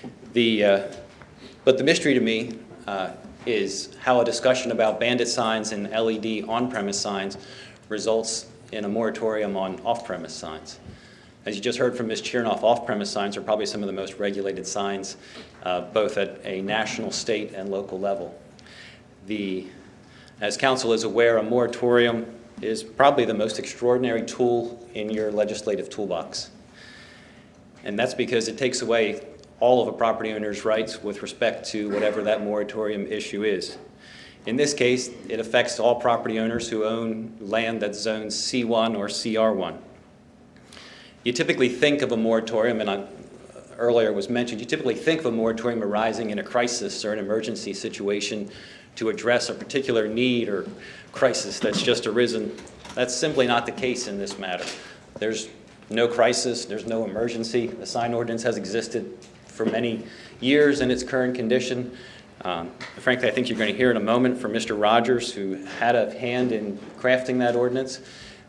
Speaker 10: But the mystery to me is how a discussion about bandit signs and LED on-premise signs results in a moratorium on off-premise signs. As you just heard from Ms. Chernoff, off-premise signs are probably some of the most regulated signs, both at a national, state, and local level. As council is aware, a moratorium is probably the most extraordinary tool in your legislative toolbox. And that's because it takes away all of a property owner's rights with respect to whatever that moratorium issue is. In this case, it affects all property owners who own land that's zoned C1 or CR1. You typically think of a moratorium, and earlier was mentioned, you typically think of a moratorium arising in a crisis or an emergency situation to address a particular need or crisis that's just arisen. That's simply not the case in this matter. There's no crisis, there's no emergency. The sign ordinance has existed for many years in its current condition. Frankly, I think you're going to hear in a moment from Mr. Rogers, who had a hand in crafting that ordinance.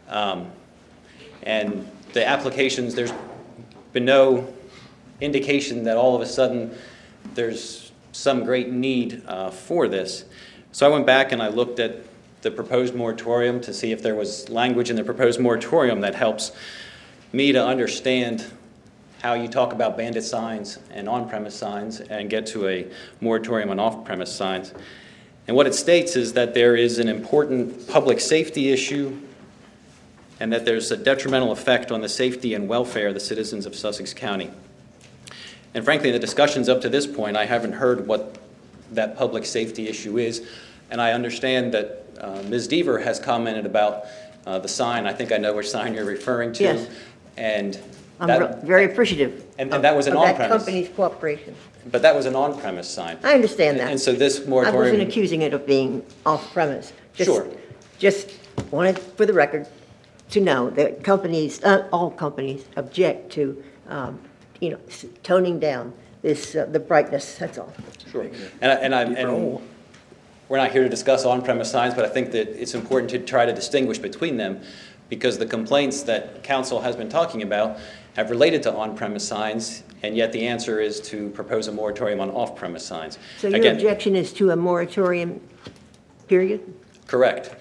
Speaker 10: And the applications, there's been no indication that all of a sudden there's some great need for this. So I went back and I looked at the proposed moratorium to see if there was language in the proposed moratorium that helps me to understand how you talk about bandit signs and on-premise signs and get to a moratorium on off-premise signs. And what it states is that there is an important public safety issue and that there's a detrimental effect on the safety and welfare of the citizens of Sussex County. And frankly, in the discussions up to this point, I haven't heard what that public safety issue is. And I understand that Ms. Deaver has commented about the sign. I think I know which sign you're referring to.
Speaker 4: Yes.
Speaker 10: And
Speaker 4: I'm
Speaker 10: that,
Speaker 4: very appreciative
Speaker 10: and
Speaker 4: of
Speaker 10: that was an
Speaker 4: of that
Speaker 10: on-premise.
Speaker 4: company's cooperation.
Speaker 10: but that was an on-premise sign.
Speaker 4: I understand that.
Speaker 10: And so this
Speaker 4: I
Speaker 10: moratorium.
Speaker 4: wasn't accusing it of being off-premise.
Speaker 10: Sure.
Speaker 4: Just wanted, for the record, to know that companies, all companies object to, toning down this, the brightness, that's all.
Speaker 10: Sure. And we're not here to discuss on-premise signs, but I think that it's important to try to distinguish between them, because the complaints that council has been talking about have related to on-premise signs, and yet the answer is to propose a moratorium on off-premise signs.
Speaker 4: So your
Speaker 10: Again,
Speaker 4: objection is to a moratorium, period?
Speaker 10: correct.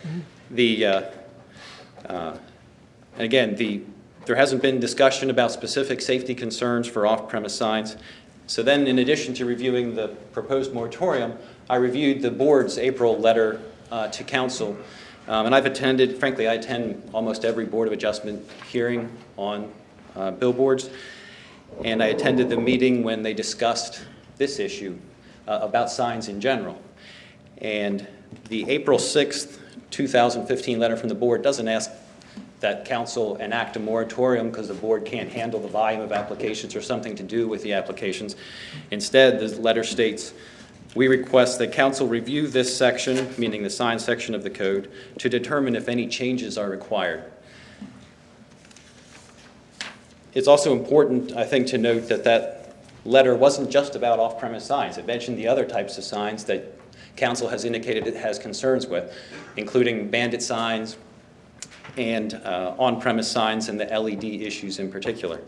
Speaker 10: And again, there hasn't been discussion about specific safety concerns for off-premise signs. So then, in addition to reviewing the proposed moratorium, I reviewed the board's April letter to council. And I attend almost every Board of Adjustment hearing on billboards. And I attended the meeting when they discussed this issue about signs in general. And the April 6th, 2015 letter from the board doesn't ask that council enact a moratorium because the board can't handle the volume of applications or something to do with the applications. Instead, the letter states, "We request that council review this section," meaning the sign section of the code, "to determine if any changes are required." It's also important, I think, to note that that letter wasn't just about off-premise signs. It mentioned the other types of signs that council has indicated it has concerns with, including bandit signs and on-premise signs and the LED issues in particular.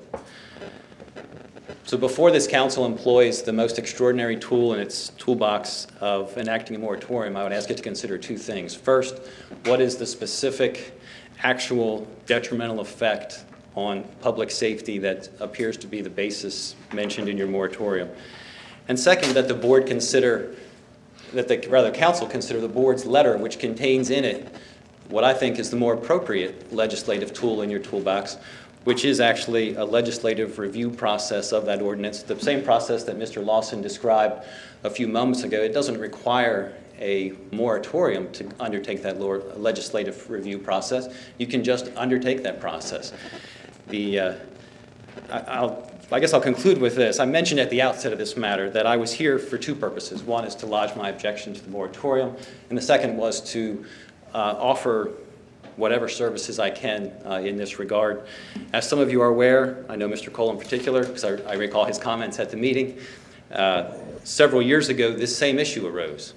Speaker 10: So before this council employs the most extraordinary tool in its toolbox of enacting a moratorium, I would ask it to consider two things. First, what is the specific, actual detrimental effect on public safety that appears to be the basis mentioned in your moratorium? And second, that the board consider, council consider the board's letter, which contains in it what I think is the more appropriate legislative tool in your toolbox, which is actually a legislative review process of that ordinance, the same process that Mr. Lawson described a few moments ago. It doesn't require a moratorium to undertake that legislative review process. You can just undertake that process. I guess I'll conclude with this. I mentioned at the outset of this matter that I was here for two purposes. One is to lodge my objection to the moratorium, and the second was to offer whatever services I can in this regard. As some of you are aware, I know Mr. Cole in particular, because I recall his comments at the meeting, several years ago this same issue arose.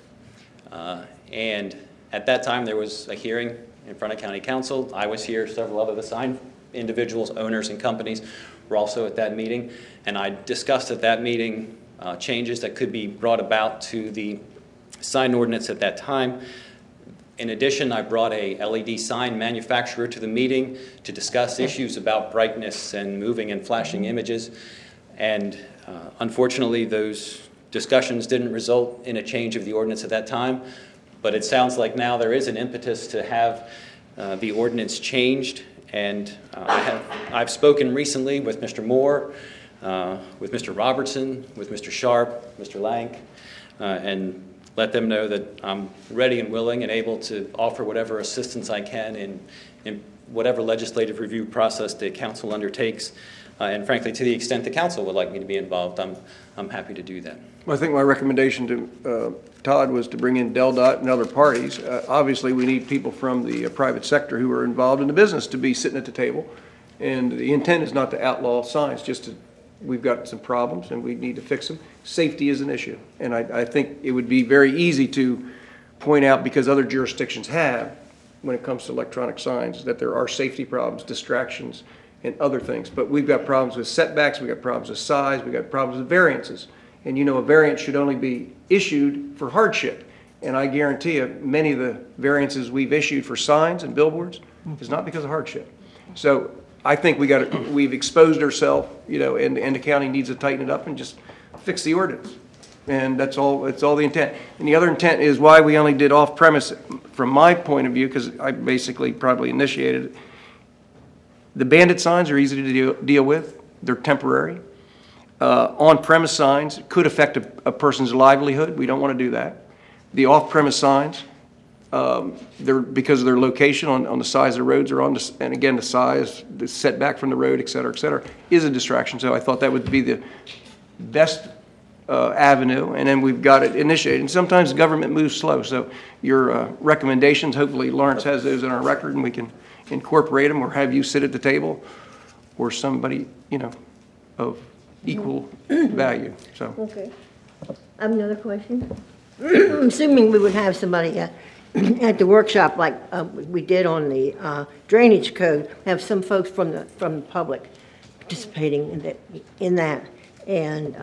Speaker 10: And at that time there was a hearing in front of County Council. I was here, several other sign individuals, owners, and companies were also at that meeting, and I discussed at that meeting changes that could be brought about to the sign ordinance at that time. In addition, I brought a LED sign manufacturer to the meeting to discuss issues about brightness and moving and flashing images. And unfortunately, those discussions didn't result in a change of the ordinance at that time. But it sounds like now there is an impetus to have the ordinance changed. And I've spoken recently with Mr. Moore, with Mr. Robertson, with Mr. Sharp, Mr. Lank, and let them know that I'm ready and willing and able to offer whatever assistance I can in whatever legislative review process the council undertakes. And frankly, to the extent the council would like me to be involved, I'm happy to do that.
Speaker 3: I think my recommendation to Todd was to bring in DelDOT and other parties. Obviously, we need people from the private sector who are involved in the business to be sitting at the table. And the intent is not to outlaw signs, just to, we've got some problems and we need to fix them. Safety is an issue. And I think it would be very easy to point out, because other jurisdictions have, when it comes to electronic signs, that there are safety problems, distractions, and other things. But we've got problems with setbacks, we've got problems with size, we've got problems with variances. And a variance should only be issued for hardship. And I guarantee you, many of the variances we've issued for signs and billboards is not because of hardship. So I think we've exposed ourselves, and the county needs to tighten it up and just fix the ordinance. And that's all the intent. And the other intent is why we only did off-premise, from my point of view, because I basically probably initiated it. The bandit signs are easy to deal with. They're temporary. On-premise signs could affect a person's livelihood. We don't want to do that. The off-premise signs, They're, because of their location on the size of the roads are on, and again, the size, the setback from the road, et cetera, is a distraction. So I thought that would be the best avenue, and then we've got it initiated. And sometimes government moves slow, so your recommendations, hopefully Lawrence has those in our record, and we can incorporate them, or have you sit at the table, or somebody, of equal value, so.
Speaker 4: Okay. I have another question. I'm assuming we would have somebody at the workshop like we did on the drainage code, have some folks from the public participating in that. And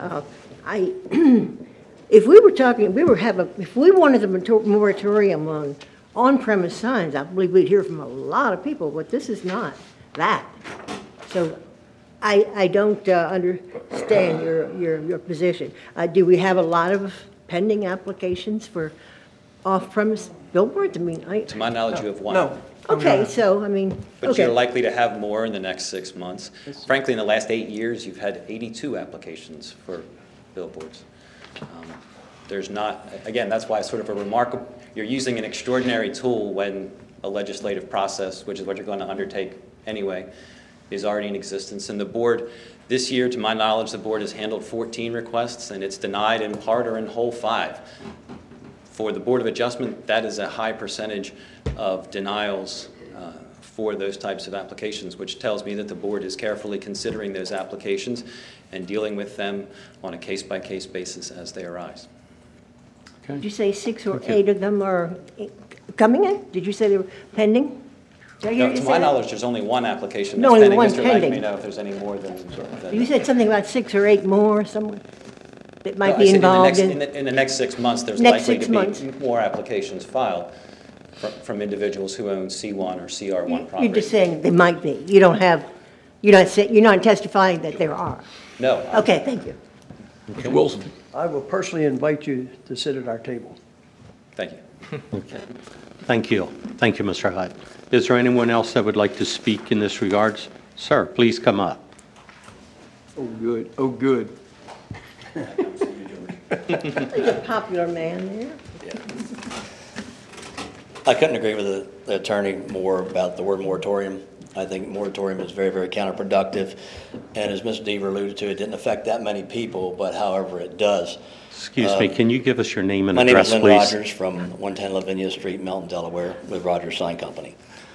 Speaker 4: if we were talking, if we wanted a moratorium on-premise signs, I believe we'd hear from a lot of people, but this is not that. So I don't understand your position. Do we have a lot of pending applications for off-premise billboards? I mean,
Speaker 10: To my knowledge, you have one.
Speaker 3: No.
Speaker 4: okay, so, I mean,
Speaker 10: But
Speaker 4: okay.
Speaker 10: you're likely to have more in the next 6 months. Frankly, in the last 8 years, you've had 82 applications for billboards. There's not, again, that's why it's sort of a remarkable, you're using an extraordinary tool when a legislative process, which is what you're going to undertake anyway, is already in existence. And the board, this year, to my knowledge, the board has handled 14 requests, and it's denied in part or in whole 5. For the Board of Adjustment, that is a high percentage of denials for those types of applications, which tells me that the board is carefully considering those applications and dealing with them on a case-by-case basis as they arise.
Speaker 4: Did you say 6 or 8 of them are coming in? Did you say they were pending? Did I hear
Speaker 10: No,
Speaker 4: you
Speaker 10: to
Speaker 4: say
Speaker 10: my
Speaker 4: that?
Speaker 10: knowledge, there's only one application
Speaker 4: No,
Speaker 10: that's
Speaker 4: only
Speaker 10: pending.
Speaker 4: one
Speaker 10: Mr. Lang may
Speaker 4: pending.
Speaker 10: know if there's any more than
Speaker 4: You said something about 6 or 8 more, someone that might be
Speaker 10: I said
Speaker 4: involved
Speaker 10: in the next 6 months, there's
Speaker 4: Next
Speaker 10: likely
Speaker 4: 6
Speaker 10: to
Speaker 4: months.
Speaker 10: be more applications filed from individuals who own C1 or CR1 property.
Speaker 4: You're just saying they might be. You don't have, you're not testifying that there are.
Speaker 10: No.
Speaker 4: Okay, thank you.
Speaker 1: Mr. Wilson.
Speaker 8: I will personally invite you to sit at our table.
Speaker 10: Thank you.
Speaker 5: Thank you. Thank you, Mr. Hutt. Is there anyone else that would like to speak in this regards? Sir, please come up.
Speaker 3: Oh, good, oh, good.
Speaker 4: He's a popular man there.
Speaker 11: I couldn't agree with the attorney more about the word moratorium. I think moratorium is very, very counterproductive. And as Ms. Deaver alluded to, it didn't affect that many people, but however it does.
Speaker 5: Excuse me, can you give us your name and
Speaker 11: My name is
Speaker 5: address,
Speaker 11: Lynn
Speaker 5: please?
Speaker 11: Rogers from 110 Lavinia Street, Melton, Delaware, with Rogers Sign Company.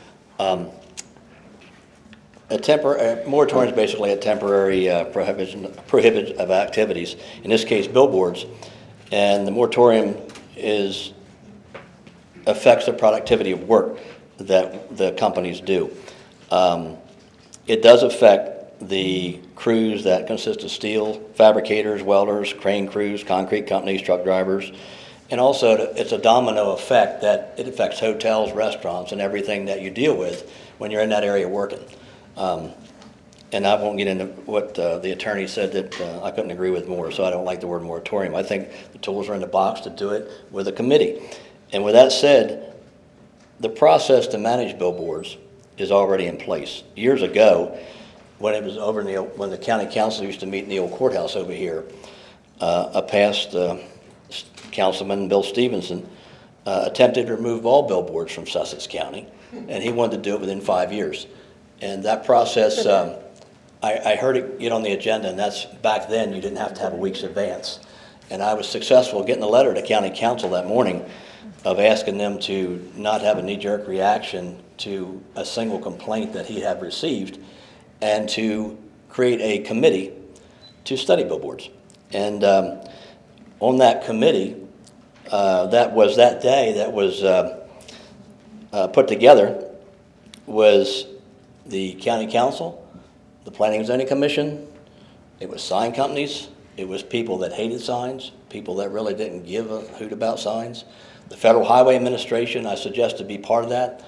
Speaker 11: A moratorium is basically a temporary prohibition of activities, in this case billboards, and the moratorium affects the productivity of work that the companies do. It does affect the crews that consist of steel fabricators, welders, crane crews, concrete companies, truck drivers, and also it's a domino effect that it affects hotels, restaurants, and everything that you deal with when you're in that area working. And I won't get into what the attorney said that I couldn't agree with more, so I don't like the word moratorium. I think the tools are in the box to do it with a committee. And with that said, the process to manage billboards is already in place. Years ago, when it was over when the county council used to meet in the old courthouse over here, a past councilman, Bill Stevenson, attempted to remove all billboards from Sussex County, and he wanted to do it within 5 years. And that process, I heard it get on the agenda, and that's back then you didn't have to have a week's advance. And I was successful getting a letter to county council that morning of asking them to not have a knee-jerk reaction to a single complaint that he had received, and to create a committee to study billboards. And on that committee, that was that day that was put together was the county council, the Planning and Zoning Commission, it was sign companies, it was people that hated signs, people that really didn't give a hoot about signs. The Federal Highway Administration, I suggest to be part of that,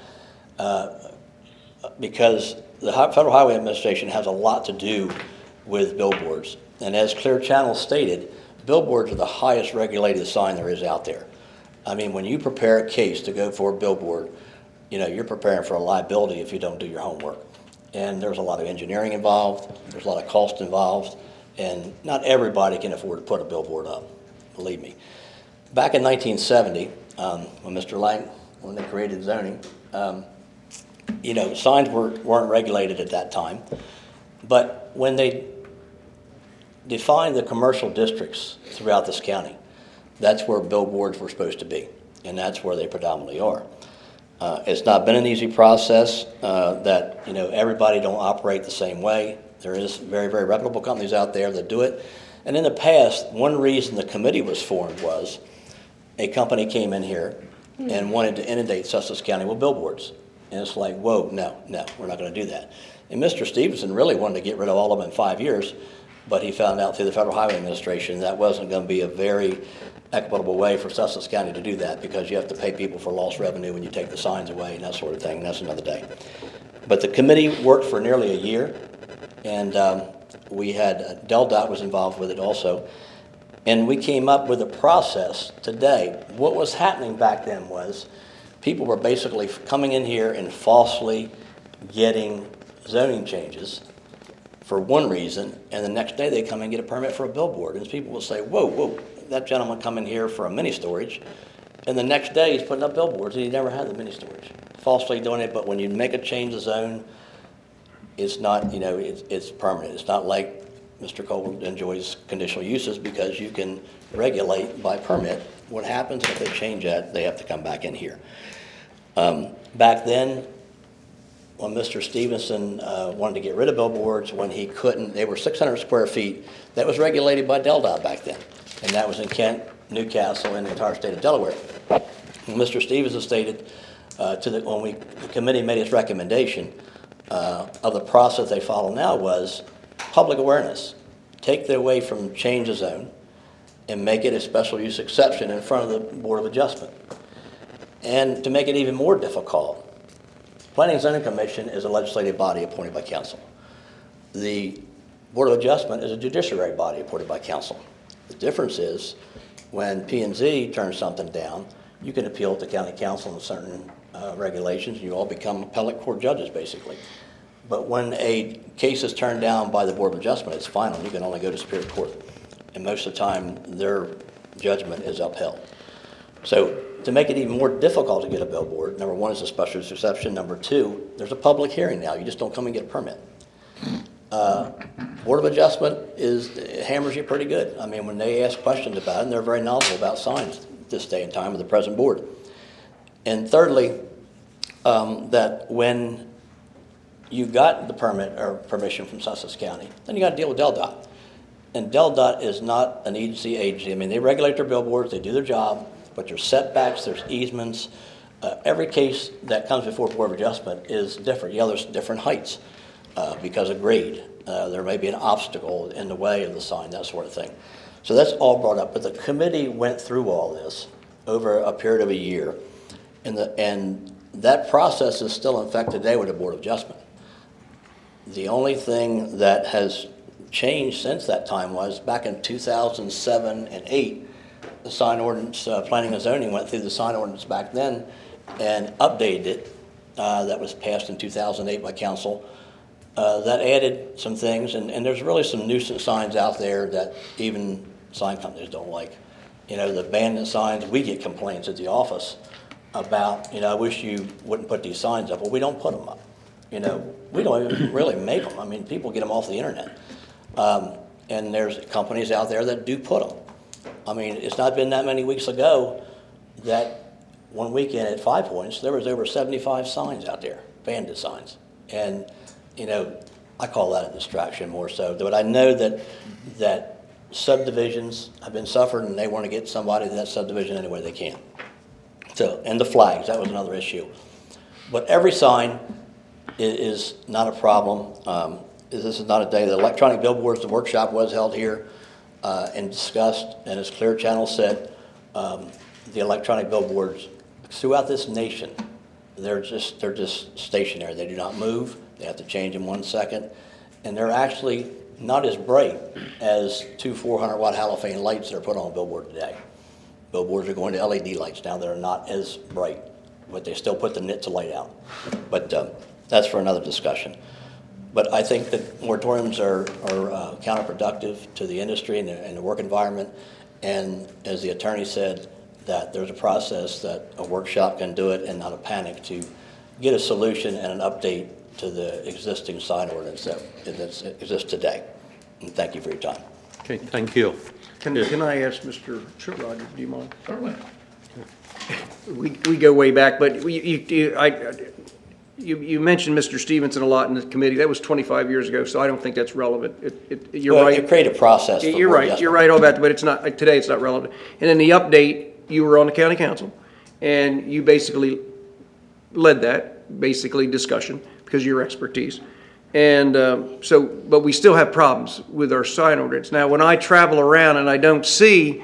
Speaker 11: because the Federal Highway Administration has a lot to do with billboards. And as Clear Channel stated, billboards are the highest regulated sign there is out there. I mean, when you prepare a case to go for a billboard, you're preparing for a liability if you don't do your homework. And there's a lot of engineering involved, there's a lot of cost involved, and not everybody can afford to put a billboard up, believe me. Back in 1970, when Mr. Lang when they created zoning. Signs weren't regulated at that time. But when they defined the commercial districts throughout this county, that's where billboards were supposed to be, and that's where they predominantly are. It's not been an easy process that, everybody don't operate the same way. There is very, very reputable companies out there that do it. And in the past, one reason the committee was formed was a company came in here and wanted to inundate Sussex County with billboards. And it's like, whoa, no, we're not going to do that. And Mr. Stevenson really wanted to get rid of all of them in 5 years, but he found out through the Federal Highway Administration that wasn't going to be a very equitable way for Sussex County to do that, because you have to pay people for lost revenue when you take the signs away and that sort of thing. That's another day. But the committee worked for nearly a year, and we had DelDOT was involved with it also, and we came up with a process today. What was happening back then was people were basically coming in here and falsely getting zoning changes for one reason, and the next day they come and get a permit for a billboard. And people will say, whoa, that gentleman come in here for a mini storage, and the next day he's putting up billboards and he never had the mini storage. Falsely doing it, but when you make a change of zone, it's not, it's permanent. It's not like Mr. Cole enjoys conditional uses, because you can regulate by permit. What happens if they change that, they have to come back in here. Back then, when Mr. Stevenson wanted to get rid of billboards, when he couldn't, they were 600 square feet. That was regulated by DelDOT back then, and that was in Kent, Newcastle, and the entire state of Delaware. And Mr. Stevenson stated when the committee made its recommendation of the process they follow now was public awareness. Take that away from change of zone and make it a special use exception in front of the Board of Adjustment. And to make it even more difficult, Planning and Zoning Commission is a legislative body appointed by council. The Board of Adjustment is a judiciary body appointed by council. The difference is when P&Z turns something down, you can appeal to county council on certain regulations, and you all become appellate court judges, basically. But when a case is turned down by the Board of Adjustment, it's final. You can only go to Superior Court. And most of the time, their judgment is upheld. So to make it even more difficult to get a billboard, number one is a special use exception. Number two, there's a public hearing now. You just don't come and get a permit. Board of Adjustment hammers you pretty good. I mean, when they ask questions about it, and they're very knowledgeable about signs this day and time of the present board. And thirdly, that when you got the permit or permission from Sussex County, then you got to deal with DelDOT. And DelDOT is not an agency. I mean, they regulate their billboards, they do their job, but there's setbacks, there's easements. Every case that comes before Board of Adjustment is different. There's different heights because of grade. There may be an obstacle in the way of the sign, that sort of thing. So that's all brought up. But the committee went through all this over a period of a year, and that process is still in effect today with the Board of Adjustment. The only thing that has changed since that time was back in 2007 and 8, the sign ordinance, planning and zoning went through the sign ordinance back then and updated it. That was passed in 2008 by council. That added some things, and there's really some nuisance signs out there that even sign companies don't like. The abandoned signs, we get complaints at the office about, I wish you wouldn't put these signs up. Well, we don't put them up. We don't even really make them. I mean, people get them off the internet. And there's companies out there that do put them. I mean, it's not been that many weeks ago that one weekend at Five Points, there was over 75 signs out there, bandit signs. And, I call that a distraction more so. But I know that subdivisions have been suffered, and they want to get somebody to that subdivision any way they can. So, and the flags, that was another issue. But every sign is not a problem. This is not a day. The electronic billboards, the workshop was held here and discussed, and as Clear Channel said, the electronic billboards throughout this nation, they're just stationary. They do not move. They have to change in 1 second, and they're actually not as bright as 2 400-watt halogen lights that are put on a billboard today. Billboards are going to LED lights now that are not as bright, but they still put the nits of light out. But that's for another discussion. But I think that moratoriums are counterproductive to the industry and the work environment. And as the attorney said, that there's a process that a workshop can do it and not a panic to get a solution and an update to the existing sign ordinance that exists today. And thank you for your time.
Speaker 5: Okay, thank you.
Speaker 3: Can I ask Mr. Rogers, do you mind?
Speaker 1: Certainly.
Speaker 3: We go way back, but you mentioned Mr. Stevenson a lot in the committee. That was 25 years ago, so I don't think that's relevant. You're
Speaker 11: Well,
Speaker 3: right.
Speaker 11: you create a process. For
Speaker 3: You're right. You're right all about that, but it's not, today it's not relevant. And in the update, you were on the county council, and you basically led that, basically discussion, because of your expertise. And but we still have problems with our sign ordinance. Now, when I travel around and I don't see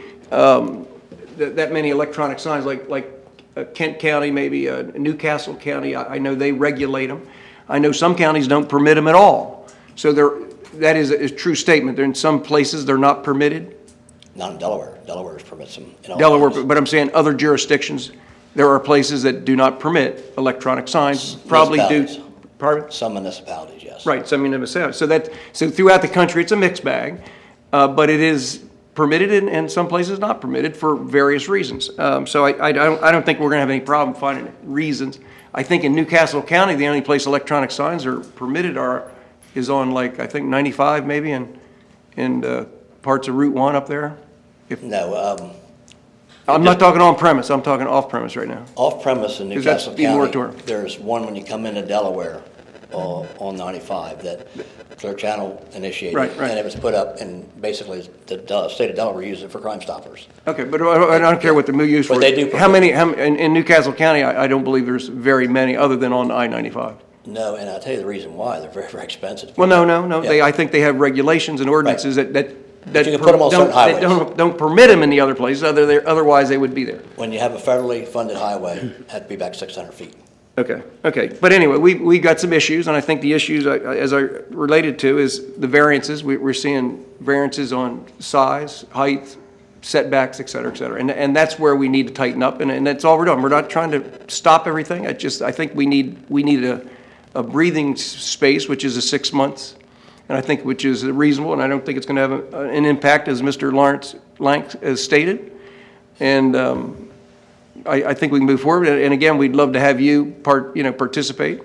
Speaker 3: that many electronic signs, like Kent County, maybe Newcastle County, I know they regulate them. I know some counties don't permit them at all. So that is a true statement. In some places, they're not permitted.
Speaker 11: Not in Delaware. Delaware permits them. In all
Speaker 3: Delaware,
Speaker 11: areas.
Speaker 3: but I'm saying other jurisdictions, there are places that do not permit electronic signs, probably do.
Speaker 11: Municipalities.
Speaker 3: Pardon?
Speaker 11: Some municipalities, yes.
Speaker 3: Right, some municipalities. So throughout the country, it's a mixed bag, but it is permitted and some places not permitted for various reasons. So I don't think we're going to have any problem finding reasons. I think in Newcastle County, the only place electronic signs are permitted is on I think 95 maybe and parts of Route 1 up there.
Speaker 11: No,
Speaker 3: I'm not talking on premise. I'm talking off premise right now.
Speaker 11: off-premise in
Speaker 3: Is that
Speaker 11: Newcastle
Speaker 3: the
Speaker 11: County,
Speaker 3: moratorium?
Speaker 11: there's one when you come into Delaware on 95 that Clear Channel initiated.
Speaker 3: Right.
Speaker 11: And it was put up, and basically the state of Delaware used it for Crime Stoppers.
Speaker 3: Okay, but I don't care what they're used for.
Speaker 11: But they do
Speaker 3: How
Speaker 11: permit.
Speaker 3: many, in Newcastle County, I don't believe there's very many other than on I-95.
Speaker 11: No, and I'll tell you the reason why. They're very, very expensive.
Speaker 3: Well, no.
Speaker 11: Yeah.
Speaker 3: I think they have regulations and ordinances that
Speaker 11: But you can put them on certain highways.
Speaker 3: don't permit them in the other places, otherwise they would be there.
Speaker 11: When you have a federally funded highway, it had to be back 600 feet.
Speaker 3: Okay. But anyway, we got some issues, and I think the issues, as I related to, is the variances. We're seeing variances on size, height, setbacks, et cetera, and that's where we need to tighten up, and that's all we're doing. We're not trying to stop everything. I think we need a breathing space, which is 6 months, and I think which is reasonable, and I don't think it's going to have an impact, as Mr. Lawrence Lank has stated, and I think we can move forward. And again, we'd love to have you participate.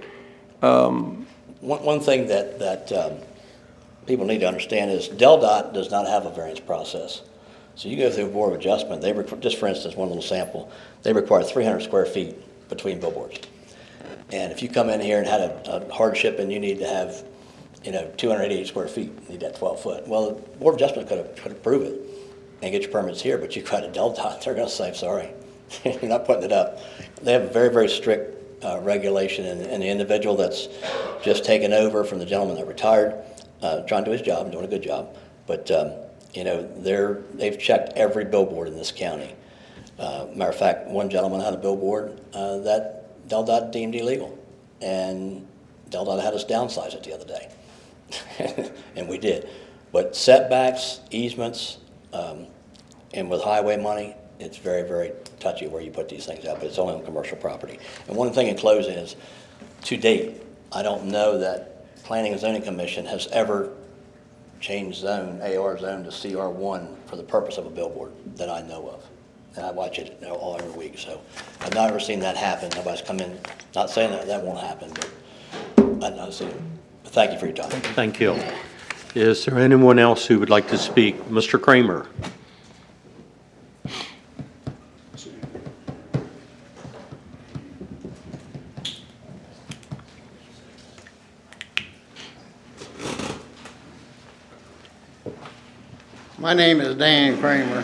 Speaker 11: One thing that people need to understand is DelDOT does not have a variance process. So you go through a Board of Adjustment, just for instance, one little sample, they require 300 square feet between billboards. And if you come in here and had a hardship and you need to have 288 square feet, you need that 12 foot. Well, the Board of Adjustment could approve it and get your permits here, but you got a DelDOT, they're going to say, sorry, you're not putting it up. They have a very, very strict regulation, and the individual that's just taken over from the gentleman that retired, trying to do his job and doing a good job, but they've checked every billboard in this county. Matter of fact, one gentleman had a billboard that DelDOT deemed illegal, and DelDOT had us downsize it the other day, and we did. But setbacks, easements, and with highway money, it's very, very touchy where you put these things out, but it's only on commercial property. And one thing in closing is, to date, I don't know that Planning and Zoning Commission has ever changed AR zone to CR1 for the purpose of a billboard that I know of. And I watch it all every week, so I've not ever seen that happen. Nobody's come in, not saying that won't happen, but I've not seen it. But thank you for your time.
Speaker 5: Thank you. Is there anyone else who would like to speak? Mr. Kramer?
Speaker 12: My name is Dan Kramer,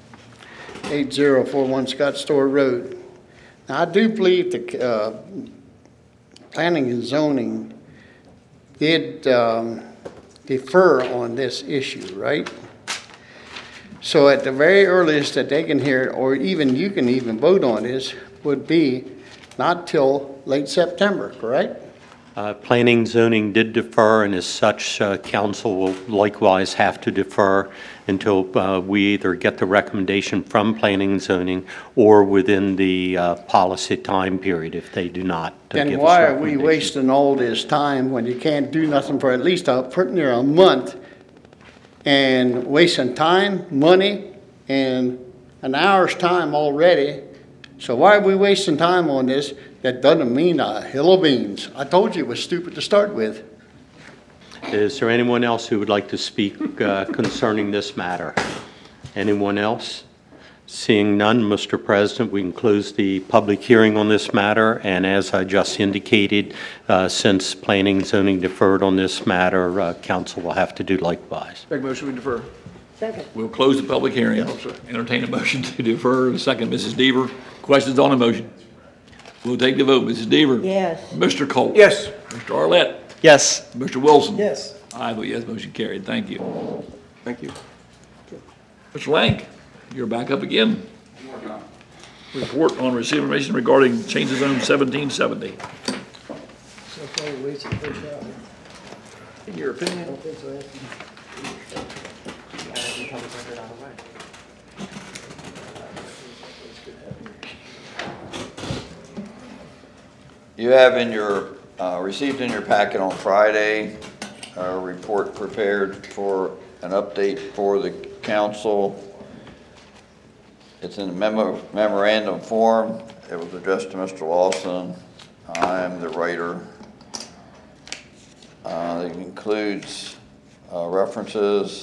Speaker 12: 8041 Scott Store Road. Now, I do believe the planning and zoning did defer on this issue, right? So at the very earliest that they can hear it, or even you can even vote on this, would be not till late September, correct?
Speaker 5: Planning zoning did defer, and as such, council will likewise have to defer until we either get the recommendation from planning and zoning or within the policy time period if they do not give us
Speaker 12: Then why are we
Speaker 5: recommendations.
Speaker 12: wasting all this time when you can't do nothing for at least a month and wasting time, money, and an hour's time already. So why are we wasting time on this? That doesn't mean a hill of beans. I told you it was stupid to start with.
Speaker 5: Is there anyone else who would like to speak concerning this matter? Anyone else? Seeing none, Mr. President, we can close the public hearing on this matter. And as I just indicated, since planning and zoning deferred on this matter, council will have to do likewise.
Speaker 3: Make a motion we defer.
Speaker 4: Second.
Speaker 1: We'll close the public hearing. Entertain a motion to defer. Second, Mrs. Deaver. Questions on the motion? We'll take the vote. Mrs. Deaver?
Speaker 4: Yes.
Speaker 1: Mr. Cole?
Speaker 3: Yes.
Speaker 1: Mr. Arlett?
Speaker 6: Yes.
Speaker 1: Mr. Wilson?
Speaker 8: Yes.
Speaker 1: I vote yes, motion carried. Thank you.
Speaker 3: Thank you.
Speaker 1: Mr. Lank, you're back up again. Report on receiving information regarding change of zone 1770.
Speaker 8: So far, we wasted the first hour.
Speaker 3: In your opinion?
Speaker 8: I don't think so.
Speaker 7: You have in your, received in your packet on Friday, a report prepared for an update for the council. It's in the memorandum form. It was addressed to Mr. Lawson. I am the writer. It includes references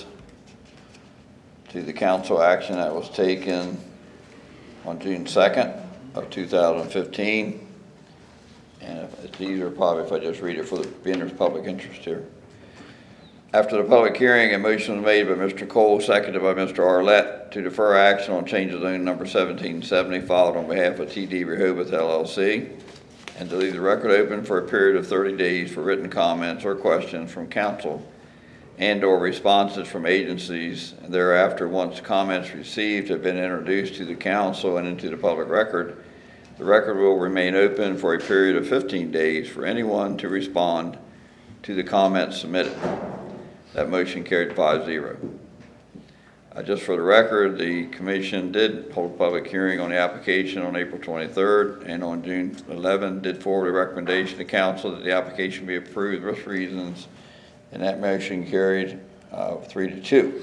Speaker 7: to the council action that was taken on June 2nd of 2015. And it's easier probably if I just read it for the beginner's public interest here. After the public hearing, a motion was made by Mr. Cole, seconded by Mr. Arlett, to defer action on change of zone number 1770 filed on behalf of TD Rehoboth LLC, and to leave the record open for a period of 30 days for written comments or questions from council and/or responses from agencies. And thereafter, once comments received have been introduced to the council and into the public record, the record will remain open for a period of 15 days for anyone to respond to the comments submitted. That motion carried 5-0. Just for the record, the commission did hold a public hearing on the application on April 23rd, and on June 11 did forward a recommendation to council that the application be approved with reasons, and that motion carried 3-2.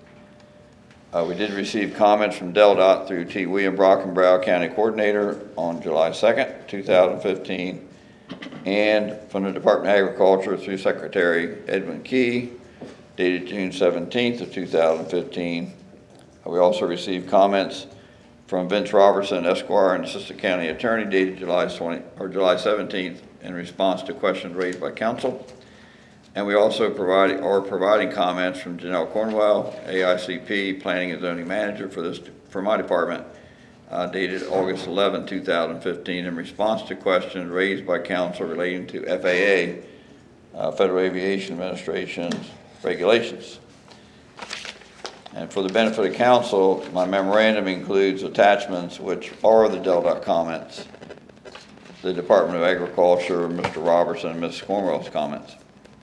Speaker 7: We did receive comments from DelDOT through T. William Brockenbrough, County Coordinator, on July 2nd, 2015, and from the Department of Agriculture through Secretary Edwin Key, dated June 17th of 2015. We also received comments from Vince Robertson, Esquire, and Assistant County Attorney, dated July 17th, in response to questions raised by council. And we also are providing comments from Janelle Cornwell, AICP, Planning and Zoning Manager for my department, dated August 11, 2015, in response to questions raised by council relating to FAA, Federal Aviation Administration's regulations. And for the benefit of council, my memorandum includes attachments which are the DelDOT comments, the Department of Agriculture, Mr. Robertson, and Ms. Cornwell's comments.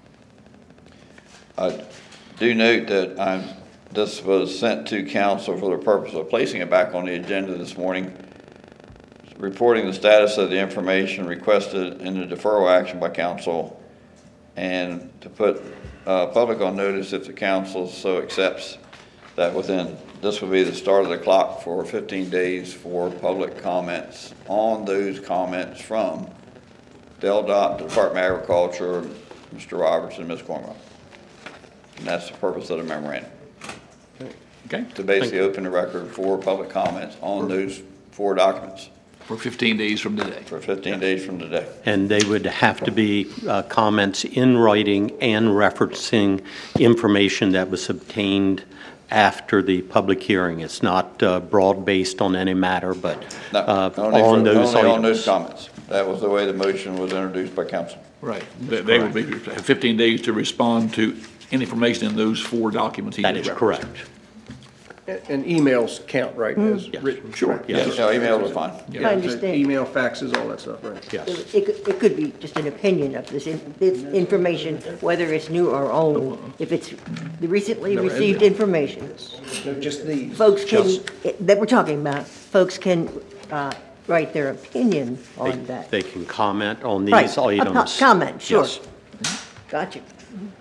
Speaker 7: I do note that this was sent to council for the purpose of placing it back on the agenda this morning, reporting the status of the information requested in the deferral action by council, and to put public on notice if the council so accepts that this would be the start of the clock for 15 days for public comments on those comments from DelDOT, the Department of Agriculture, Mr. Robertson, and Ms. Cornwell. And that's the purpose of the memorandum.
Speaker 1: Okay?
Speaker 7: To basically open the record for public comments on those 4 documents.
Speaker 1: For 15 days from today.
Speaker 7: For 15 days from today.
Speaker 5: And they would have to be comments in writing and referencing information that was obtained after the public hearing. It's not broad-based on any matter, but on those items.
Speaker 7: On those comments. That was the way the motion was introduced by council.
Speaker 1: Right. They would be 15 days to respond to any information in those 4 documents.
Speaker 5: That is correct.
Speaker 3: And emails count, right, as written?
Speaker 1: Sure.
Speaker 5: Yes.
Speaker 7: No, emails are fine.
Speaker 3: Yeah,
Speaker 4: I understand.
Speaker 3: Email, faxes, all that stuff, right?
Speaker 5: Yes.
Speaker 4: It could be just an opinion of this information, whether it's new or old. If it's the recently received information,
Speaker 3: No, just these.
Speaker 4: folks can, that we're talking about, folks can write their opinion on that.
Speaker 5: They can comment on
Speaker 4: Right,
Speaker 5: these items.
Speaker 4: comment, sure.
Speaker 5: Yes.
Speaker 4: Gotcha.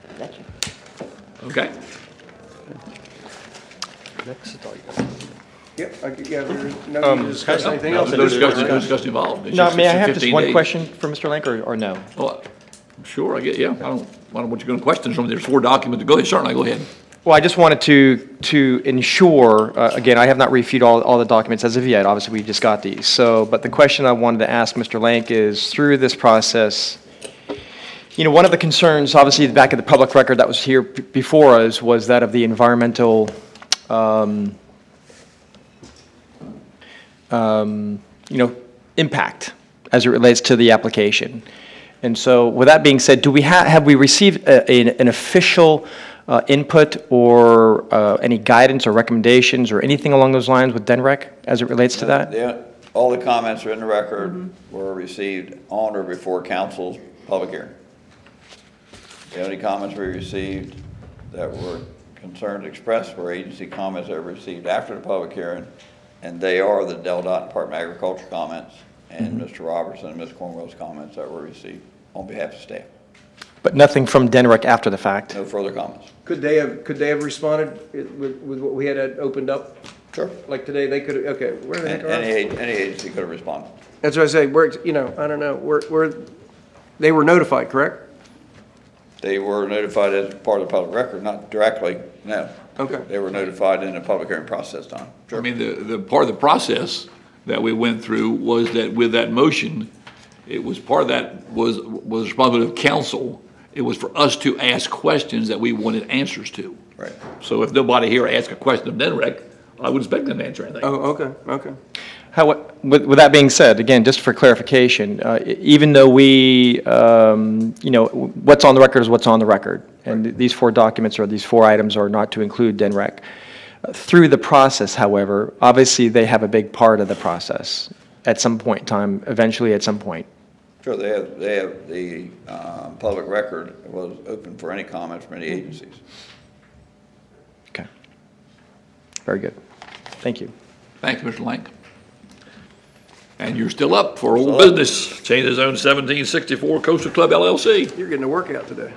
Speaker 4: Gotcha.
Speaker 1: Okay.
Speaker 3: Yep, yeah, there's no need to discuss anything else.
Speaker 1: No discussion involved. It's
Speaker 6: No,
Speaker 1: just-
Speaker 6: may I
Speaker 1: it's
Speaker 6: have just
Speaker 1: 15
Speaker 6: one
Speaker 1: days.
Speaker 6: question for Mr. Link, or no?
Speaker 1: Well, sure, I get, yeah, I don't know what you're going to question from, there's 4 documents, go ahead, certainly, go ahead.
Speaker 6: Well, I just wanted to ensure, again, I have not reviewed all the documents as of yet, obviously, we just got these. So, but the question I wanted to ask Mr. Lank is, through this process, you know, one of the concerns, obviously, back at the public record that was here before us, was that of the environmental, you know, impact as it relates to the application. And so, with that being said, do we have we received an official input or any guidance or recommendations or anything along those lines with DENREC as it relates to that?
Speaker 7: Yeah, all the comments are in the record, were received on or before council's public hearing. The only comments we received that were concerns expressed were agency comments that were received after the public hearing, and they are the Del Dot Department of Agriculture comments and Mr. Robertson and Ms. Cornwell's comments that were received on behalf of staff.
Speaker 6: But nothing from DENREC after the fact?
Speaker 7: No further comments.
Speaker 3: Could they have responded with what we had opened up?
Speaker 7: Sure.
Speaker 3: Like today, they could, okay, where the heck are
Speaker 7: Any agency could have responded.
Speaker 3: That's what I say, you know, I don't know, they were notified, correct?
Speaker 7: They were notified as part of the public record, not directly, no.
Speaker 3: Okay.
Speaker 7: They were notified in the public hearing process time.
Speaker 1: I mean, the part of the process that we went through was that with that motion, it was part of that was responsibility of council. It was for us to ask questions that we wanted answers to.
Speaker 7: Right.
Speaker 1: So if nobody here asked a question of DENREC, I would expect them to answer anything.
Speaker 3: Oh, okay.
Speaker 6: With that being said, again, just for clarification, even though we, you know, what's on the record is what's on the record, and these 4 documents or these 4 items are not to include DENREC. Through the process, however, obviously they have a big part of the process at some point in time, eventually at some point.
Speaker 7: Sure, they have the public record was open for any comments from any agencies.
Speaker 6: Okay. Very good. Thank you.
Speaker 1: Thank you, Mr. Lank. And you're still up for old business. Change of Zone 1764 Coastal Club LLC.
Speaker 3: You're getting a workout today.